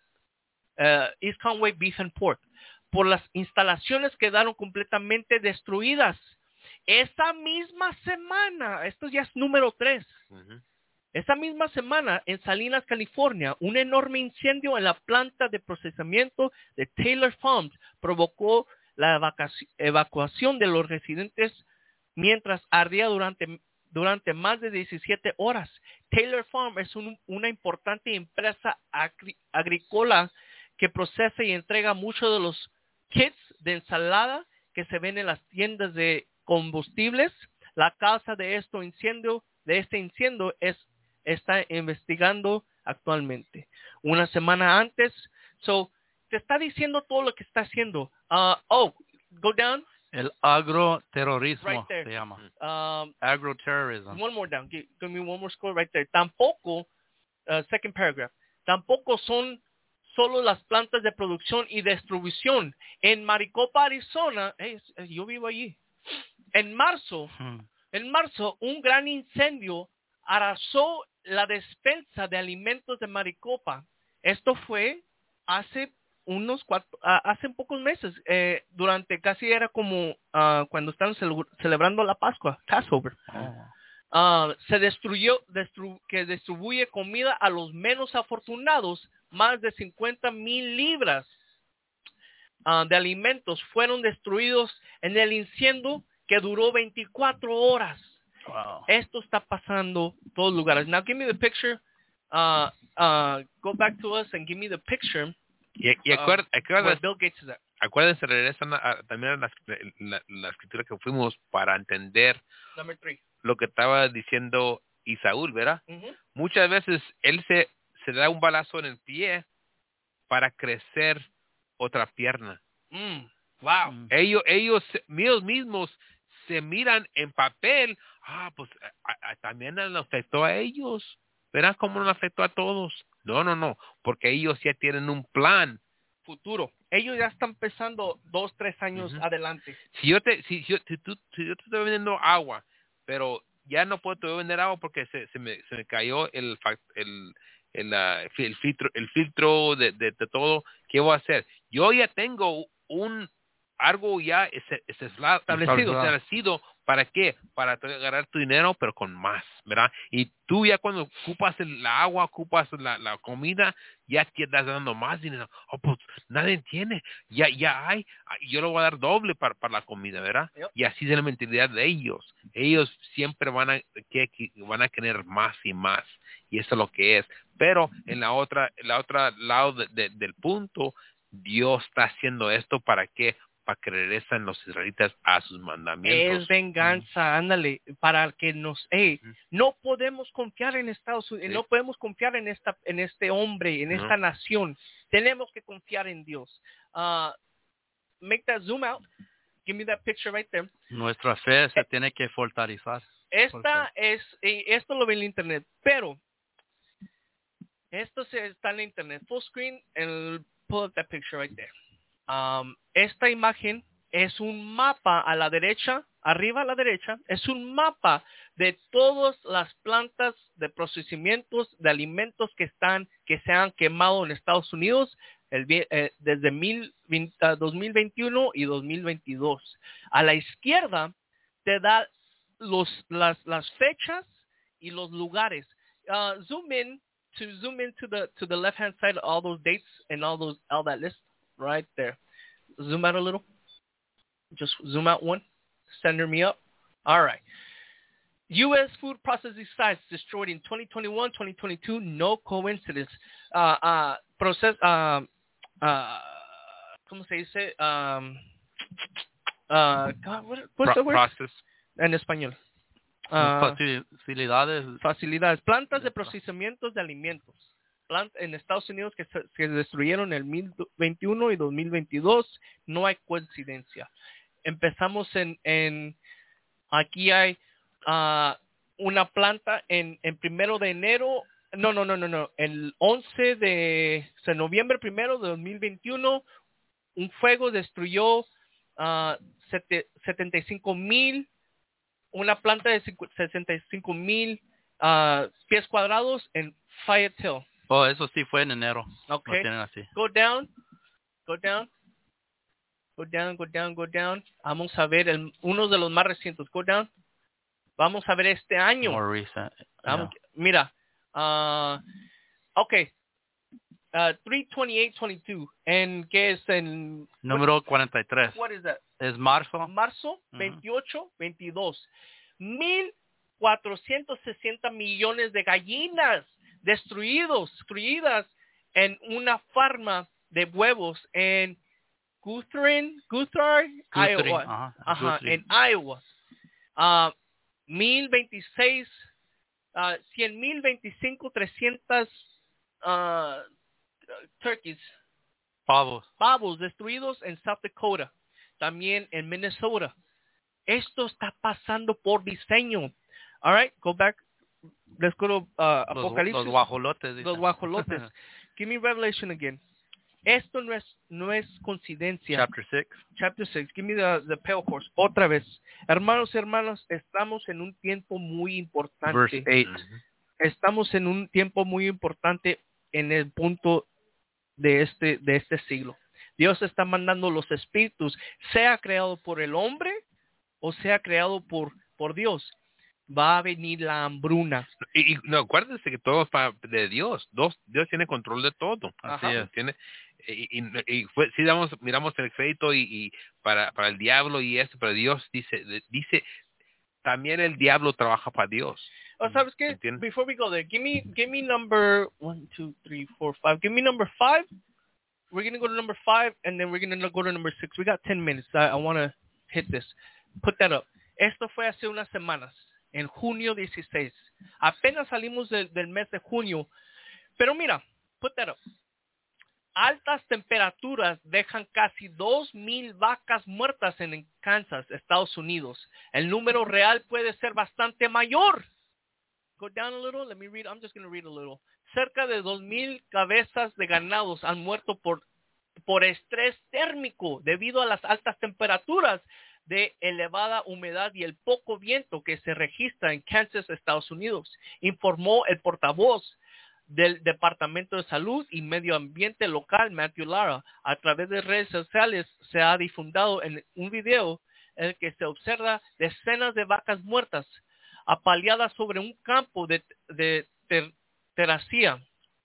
Por las instalaciones quedaron completamente destruidas. Esa misma semana, esto ya es número 3. Esa misma semana, en Salinas, California, un enorme incendio en la planta de procesamiento de Taylor Farms provocó la evacuación de los residentes mientras ardía durante más de 17 horas. Taylor Farm es una importante empresa agrícola que procesa y entrega muchos de los kits de ensalada que se ven en las tiendas de combustibles. La causa de este incendio está investigando actualmente. Una semana antes, te está diciendo todo lo que está haciendo. Go down. El agroterrorismo Right there. se llama. Agroterrorism. One more down. Give me one more score right there. Tampoco, second paragraph. Tampoco son solo las plantas de producción y distribución. En Maricopa, Arizona, yo vivo allí. En marzo, un gran incendio arrasó la despensa de alimentos de Maricopa. Esto fue hace pocos meses, casi era como cuando estaban celebrando la Pascua, Passover. Se distribuye comida a los menos afortunados. Más de 50,000 libras de alimentos fueron destruidos en el incendio que duró 24 horas. Wow. Esto está pasando en todos lugares. Now give me the picture. Go back to us and give me the picture. Y Bill Gates is at. acuérdense, regresan también a la escritura que fuimos para entender Number 3. lo que estaba diciendo Isaúl, ¿verdad? Muchas veces él se da un balazo en el pie para crecer otra pierna. Wow. Ellos mismos se miran en papel. Pues también nos afectó a ellos. ¿Verás cómo nos afectó a todos? No, porque ellos ya tienen un plan futuro. Ellos ya están pensando 2-3 años adelante. Si yo te estoy vendiendo agua, pero ya no puedo vender agua porque se me cayó el filtro de todo, ¿qué voy a hacer? Yo ya tengo algo ya establecido. ¿Para qué? Para ganar tu dinero, pero con más, ¿verdad? Y tú ya cuando ocupas el agua, ocupas la comida, ya te estás dando más dinero. Pues nadie tiene. Ya hay. Yo lo voy a dar doble para la comida, ¿verdad? Yep. Y así es la mentalidad de ellos. Ellos siempre van a querer más y más. Y eso es lo que es. Pero en la otra lado del punto, Dios está haciendo esto ¿para qué? Para que regresen los israelitas a sus mandamientos. Es venganza, ándale, para que no podemos confiar en Estados Unidos, no podemos confiar en este hombre, en esta nación. Tenemos que confiar en Dios. Make that zoom out. Give me that picture right there. Nuestra fe se tiene que fortalecer. Esto lo ve en el internet, pero esto está en el internet. Full screen, and pull up that picture right there. Esta imagen es un mapa a la derecha, arriba a la derecha, es un mapa de todas las plantas de procesamientos de alimentos que se han quemado en Estados Unidos desde 2021 y 2022. A la izquierda te da las fechas y los lugares. Zoom in to the left hand side, all those dates and all that list right there. Zoom out a little. Just zoom out one. Center me up. All right. U.S. food processing sites destroyed in 2021, 2022. No coincidence. ¿Cómo se dice? What's the word? Process. En español. Facilidades. Plantas de procesamiento de alimentos. En Estados Unidos que destruyeron en el 2021 y 2022. No hay coincidencia. Empezamos aquí hay una planta en 1 de enero. No. El 11 de noviembre 1 de 2021, un fuego destruyó 75,000, una planta de 65,000 pies cuadrados en Fayetteville. Oh, eso sí fue en enero. Okay. Lo tienen así. Go down. Vamos a ver uno de los más recientes. Go down. Vamos a ver este año. More recent. Yeah. Mira. Okay. 3/28/22. ¿En qué es el número 43? What is that? Es marzo. Marzo 28, 22. 1,460 millones de gallinas destruidas en una farma de huevos en Guthrie, Iowa. En Iowa. 1,026, 100,025, 300 turkeys. Pavos destruidos en South Dakota. También en Minnesota. Esto está pasando por diseño. All right, go back. Let's go to Apocalipsis. Los guajolotes. Los guajolotes. Give me Revelation again. Esto no es coincidencia. Chapter 6. Give me the pale horse. Otra vez. Hermanos y hermanas, estamos en un tiempo muy importante. Verse 8. Estamos en un tiempo muy importante en el punto de este siglo. Dios está mandando los espíritus, sea creado por el hombre o sea creado por Dios. Va a venir la hambruna. Y no, acuérdense que todo es de Dios. Dios tiene control de todo. Así es. Miramos el crédito y para el diablo y esto, pero Dios dice también el diablo trabaja para Dios. ¿Sabes qué? ¿Entiendes? Before we go there, give me number 1, 2, 3, 4, 5. Give me number 5. We're going to go to number 5, and then we're going to go to number 6. We got 10 minutes. I want to hit this. Put that up. Esto fue hace unas semanas, en junio 16. Apenas salimos del mes de junio. Pero mira, put that up. Altas temperaturas dejan casi 2,000 vacas muertas en Kansas, Estados Unidos. El número real puede ser bastante mayor. Go down a little. Let me read. I'm just going to read a little. Cerca de 2,000 cabezas de ganados han muerto por estrés térmico debido a las altas temperaturas de elevada humedad y el poco viento que se registra en Kansas, Estados Unidos, informó el portavoz del Departamento de Salud y Medio Ambiente local, Matthew Lara. A través de redes sociales se ha difundido en un video en el que se observa decenas de vacas muertas apaleadas sobre un campo de terracería,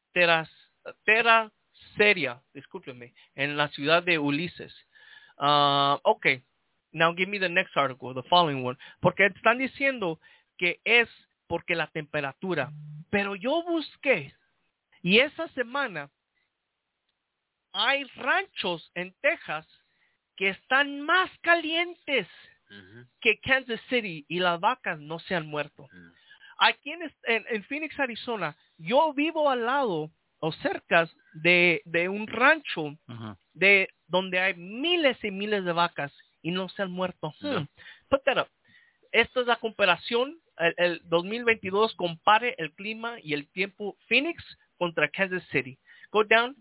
discúlpenme, en la ciudad de Ulises. Okay, now give me the next article, the following one. Porque están diciendo que es porque la temperatura. Pero yo busqué, y esa semana hay ranchos en Texas que están más calientes que Kansas City y las vacas no se han muerto. Aquí en Phoenix, Arizona, yo vivo al lado o cerca de un rancho de donde hay miles y miles de vacas y no se han muerto. Put that up. Esta es la comparación. El 2022 compare el clima y el tiempo Phoenix contra Kansas City. Go down.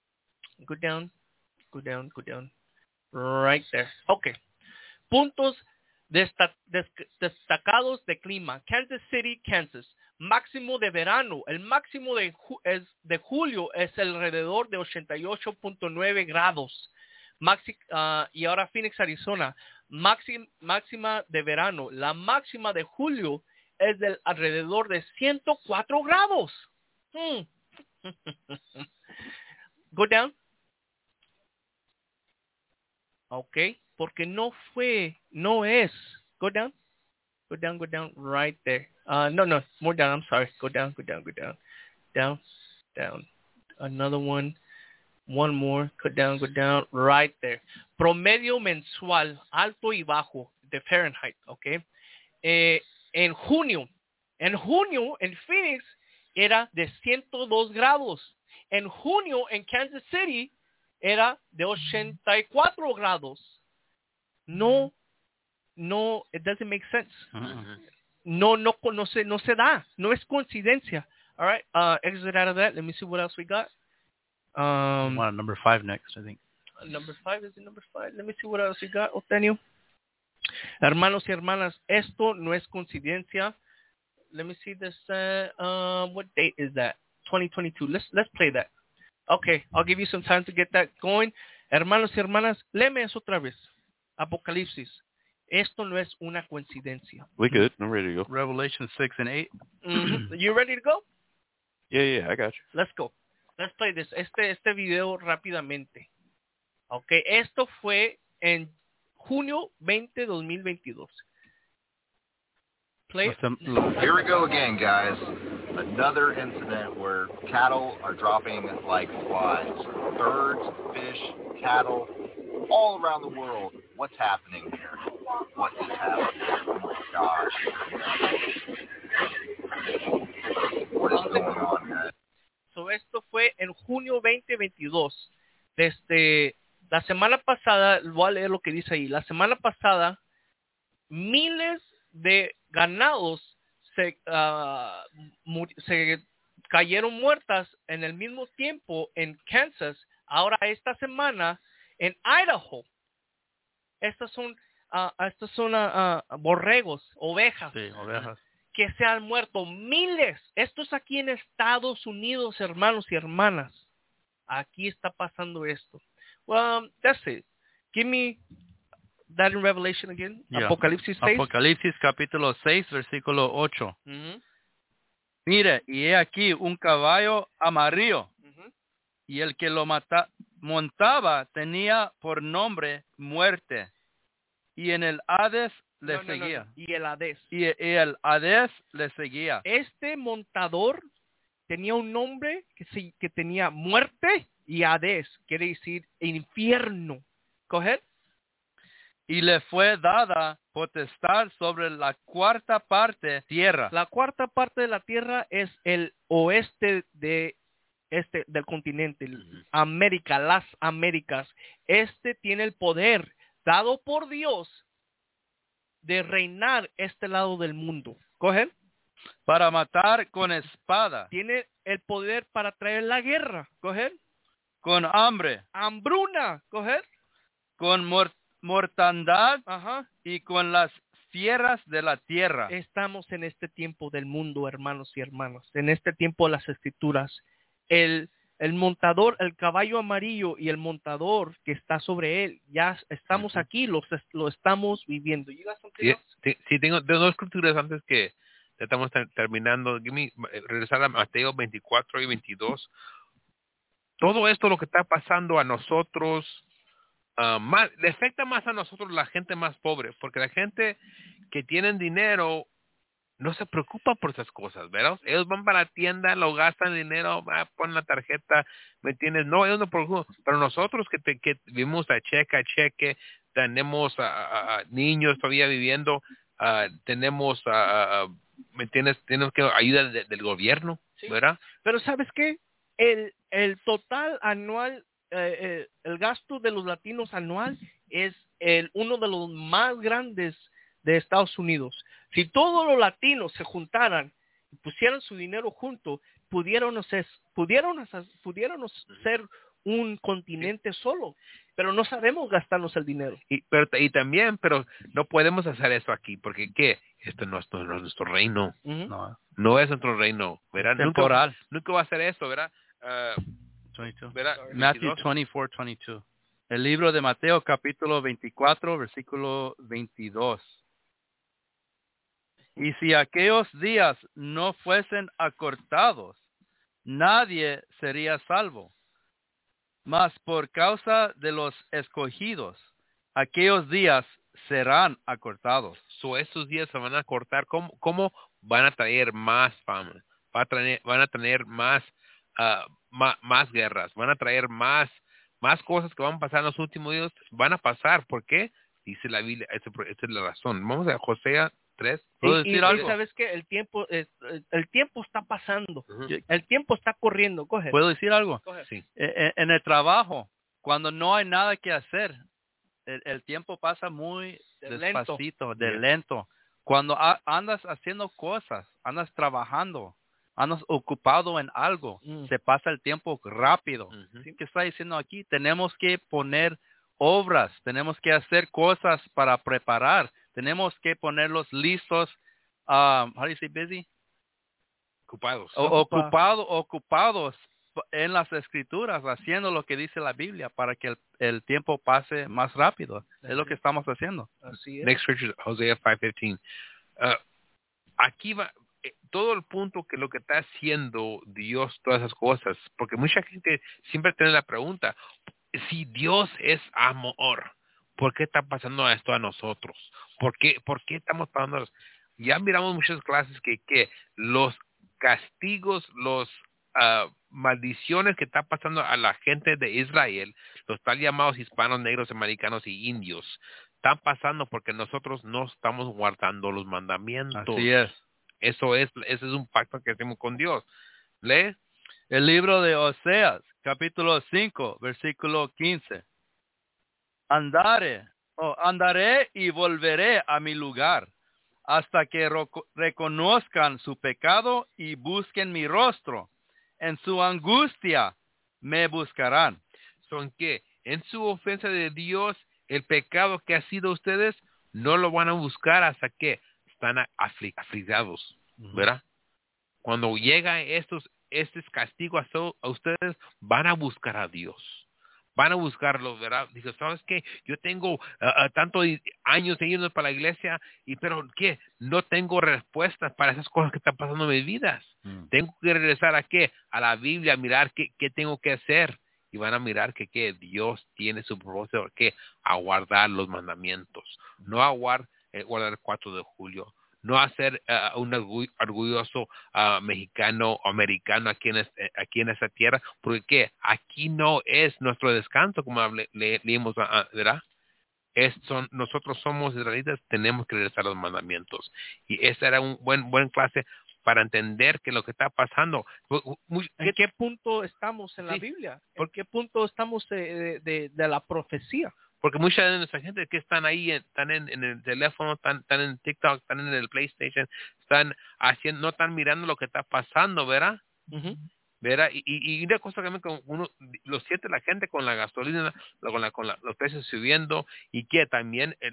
Right there. Okay. Puntos destacados de clima. Kansas City, Kansas. Máximo de verano. El máximo de julio es alrededor de 88.9 grados. Y ahora Phoenix, Arizona, máxima de verano. La máxima de julio es de alrededor de 104 grados. Go down. Okay, porque no es. Go down, right there. No, more down, I'm sorry. Go down. Down. Another one more. Go down, right there. Promedio mensual, alto y bajo, de Fahrenheit, okay. En junio, en Phoenix, era de 102 grados. En junio, en Kansas City, era de 84 grados. No, it doesn't make sense. No se da. No es coincidencia. All right, exit out of that. Let me see what else we got. I want number 5 next, I think. Number 5 is number 5. Let me see what else we got, Otenio. Hermanos y hermanas, esto no es coincidencia. Let me see this. What date is that? 2022. Let's play that. Okay, I'll give you some time to get that going. Hermanos y hermanas, léeme eso otra vez. Apocalipsis. Esto no es una coincidencia. We good. I'm ready to go. Revelation 6 and 8. You ready to go? Yeah, I got you. Let's go. Let's play this. Este video rápidamente. Okay, esto fue en junio 20, 2022. Play. Here we go again, guys. Another incident where cattle are dropping like flies. Birds, fish, cattle, all around the world. What's happening here? What is happening? Oh my gosh. What is going on, guys? So esto fue en junio 2022. La semana pasada, voy a leer lo que dice ahí. La semana pasada, miles de ganados se cayeron muertas en el mismo tiempo en Kansas. Ahora esta semana en Idaho. Estos son borregos, ovejas. Sí, ovejas. Que se han muerto miles. Esto es aquí en Estados Unidos, hermanos y hermanas. Aquí está pasando esto. Well, that's it. Give me that in Revelation again. Yeah. Apocalipsis 6. Apocalipsis capítulo 6, versículo 8. Mire, y he aquí un caballo amarillo, y el que lo montaba tenía por nombre Muerte, y en el Hades le seguía. No. Y el Hades. Y el Hades le seguía. Este montador tenía un nombre que tenía Muerte y Hades, quiere decir infierno. Coger. Y le fue dada potestad sobre la cuarta parte tierra. La cuarta parte de la tierra es el oeste del continente, América, las Américas. Tiene el poder dado por Dios de reinar este lado del mundo. Coger. Para matar con espada. Tiene el poder para traer la guerra. Coger. Con hambre. Hambruna. Coger. Con mortandad. Ajá. Y con las fieras de la tierra. Estamos en este tiempo del mundo, hermanos y hermanas. En este tiempo de las escrituras. El montador, el caballo amarillo y el montador que está sobre él, ya estamos aquí, lo estamos viviendo. Sí, tengo dos escrituras antes que estamos terminando. Regresar a Mateo 24 y 22. Todo esto, lo que está pasando a nosotros, le afecta más a nosotros, la gente más pobre, porque la gente que tienen dinero no se preocupa por esas cosas, ¿verdad? Ellos van para la tienda, lo gastan dinero, ponen la tarjeta, ¿me entiendes? No, ellos no se preocupan. Pero nosotros que vivimos a cheque, tenemos a niños todavía viviendo, tenemos, ¿me entiendes? Tenemos que ayuda del gobierno, sí. ¿Verdad? Pero ¿sabes qué? El total anual, el gasto de los latinos anual es uno de los más grandes de Estados Unidos. Si todos los latinos se juntaran y pusieran su dinero junto, pudiéramos ser un continente solo, pero no sabemos gastarnos el dinero. Y también, pero no podemos hacer eso aquí, porque ¿qué? Esto no es nuestro reino. No es nuestro reino, ¿verdad? Temporal. Nunca va a ser eso, ¿verdad? 22. ¿verdad? Matthew 24:22. El libro de Mateo, capítulo 24, versículo 22. Y si aquellos días no fuesen acortados, nadie sería salvo. Mas por causa de los escogidos, aquellos días serán acortados. Estos días se van a cortar. ¿Cómo van a traer más fama? Van a tener más guerras. Van a traer más cosas que van a pasar en los últimos días. Van a pasar. ¿Por qué? Dice la Biblia. Esa es la razón. Vamos a José 3. ¿Puedo decir algo? Sabes que el tiempo está pasando. El tiempo está corriendo. Coge. ¿Puedo decir algo? Sí. En el trabajo, cuando no hay nada que hacer, el tiempo pasa muy despacito, lento. Cuando andas haciendo cosas, andas trabajando, andas ocupado en algo, se pasa el tiempo rápido. ¿Qué está diciendo aquí? Tenemos que poner obras, tenemos que hacer cosas para preparar, tenemos que ponerlos listos. How do you say busy? Ocupados. Ocupados en las escrituras, haciendo lo que dice la Biblia para que el tiempo pase más rápido. Es lo que estamos haciendo. Así es. Next scripture, Hosea 5:15. Aquí va todo el punto que lo que está haciendo Dios, todas esas cosas, porque mucha gente siempre tiene la pregunta, si Dios es amor, ¿por qué está pasando esto a nosotros? ¿Por qué estamos pasando? Ya miramos muchas clases que los castigos, los maldiciones que está pasando a la gente de Israel, los tal llamados hispanos, negros, americanos y indios, están pasando porque nosotros no estamos guardando los mandamientos. Así es. Ese es un pacto que hacemos con Dios. Lee. El libro de Oseas, capítulo 5, versículo 15. Andaré y volveré a mi lugar, hasta que reconozcan su pecado y busquen mi rostro. En su angustia me buscarán. ¿Son qué? En su ofensa de Dios, el pecado que ha sido ustedes, no lo van a buscar hasta que están afligidos, ¿verdad? Cuando llega este castigo a ustedes, van a buscar a Dios. Van a buscarlo, ¿verdad? Dice, ¿sabes qué? Yo tengo tantos años de irnos para la iglesia, pero ¿qué? No tengo respuestas para esas cosas que están pasando en mis vidas. Tengo que regresar ¿a qué? A la Biblia, a mirar qué tengo que hacer. Y van a mirar que Dios tiene su propósito, que a guardar los mandamientos. No a guardar el 4 de julio. No a ser un orgulloso mexicano o americano aquí en esta tierra, porque aquí no es nuestro descanso, como leímos, ¿verdad? Nosotros somos israelitas, tenemos que regresar a los mandamientos. Y esa era un buen clase para entender que lo que está pasando. ¿En qué punto estamos en la Biblia? ¿Por qué punto estamos de la profecía? Porque mucha de nuestra gente que están ahí, están en el teléfono, están en TikTok, están en el PlayStation, no están mirando lo que está pasando, ¿verdad? ¿Verdad? Y una cosa que lo siente la gente con la gasolina, con los precios subiendo, y que también el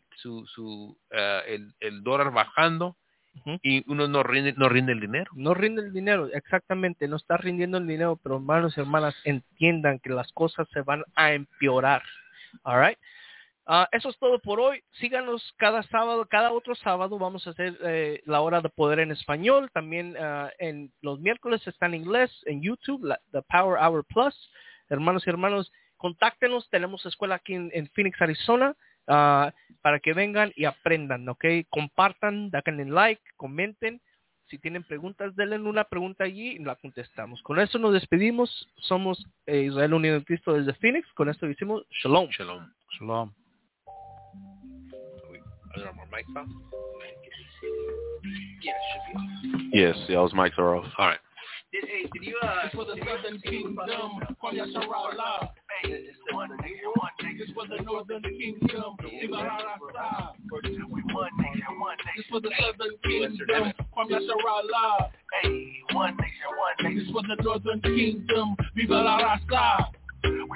dólar bajando, y uno no rinde el dinero. No rinde el dinero, exactamente, no está rindiendo el dinero, pero hermanos y hermanas, entiendan que las cosas se van a empeorar. All right. Eso es todo por hoy. Síganos cada otro sábado vamos a hacer la hora de poder en español. También en los miércoles está en inglés en YouTube, The Power Hour Plus. Hermanos y hermanos, contáctenos. Tenemos escuela aquí en Phoenix, Arizona, para que vengan y aprendan, ¿ok? Compartan, denle like, comenten. Si tienen preguntas, denle una pregunta allí y la contestamos. Con eso nos despedimos. Somos Israel Unido en Cristo desde Phoenix. Con esto decimos Shalom. Shalom. Shalom. Yes, y'all's mics are off. All right. Hey, did you, for the Southern Kingdom, from Yasharala. Hey, this for the Northern Kingdom, this for the Southern Kingdom, from Yasharala. Hey, one nation, one nation. This for the Northern Kingdom, Viva la Raza.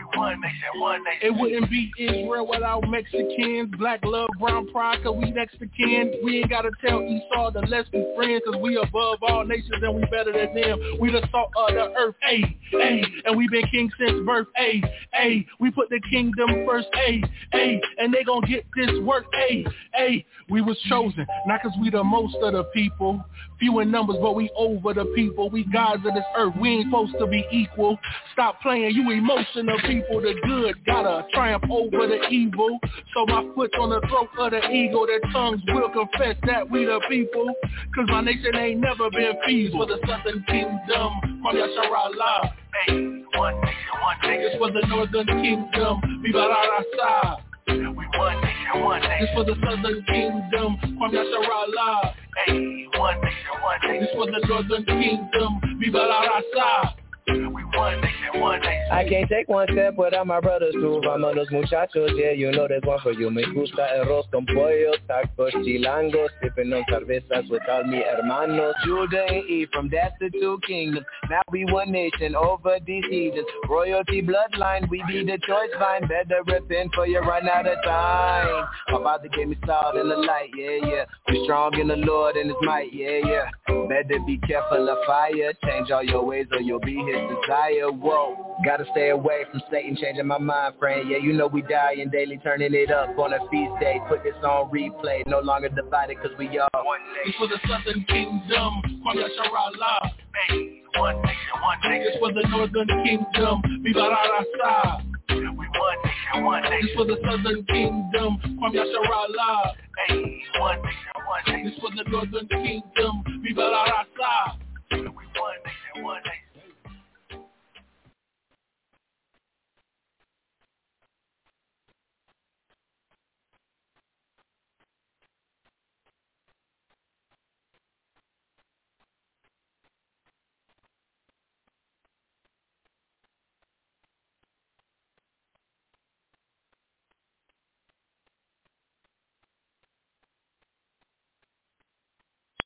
one nation. It wouldn't be Israel without Mexicans. Black love, brown pride, cause we next to kin. We ain't gotta tell Esau to let's be friends, cause we above all nations and we better than them. We the salt of the earth, ayy, ayy. And we been king since birth, ayy, ayy. We put the kingdom first, ayy, ayy. And they gon' get this work, ayy, ayy. We was chosen, not cause we the most of the people. Few in numbers, but we over the people. We gods of this earth, we ain't supposed to be equal. Stop playing, you emotional people. The good gotta triumph over the evil. So my foot's on the throat of the eagle. Their tongues will confess that we the people. Cause my nation ain't never been feeble. For the southern kingdom, from Yasharallah. Hey, one nation. This for the northern kingdom, Viva la raza. We one nation. This for the southern kingdom, from Yasharallah. Hey, one nation. This for the northern kingdom, Viva la raza. We one nation. I can't take one step without my brothers too. Vámonos muchachos, yeah, you know there's one for you. Me gusta arroz con pollo, tacos chilangos, sipping on cervezas with all mi hermanos. Judah and Ephraim, that's the two kingdoms. Now we one nation over these heathens. Royalty bloodline, we be the choice vine. Better repent for you run out of time. My father gave me salt in the light, yeah, yeah. Be strong in the Lord and his might, yeah, yeah. Better be careful of fire. Change all your ways or you'll be his desire. Whoa, gotta stay away from Satan, changing my mind frame. Yeah, you know we dying daily, turning it up on a feast day. Put this on replay, no longer divided cause we all one nation. This for the southern kingdom, from Yasharallah. Hey, one nation. This for the northern kingdom, Viva la raza. We one nation. This for the southern kingdom, from Yasharallah. Hey, one nation. This for the northern kingdom, Viva la raza.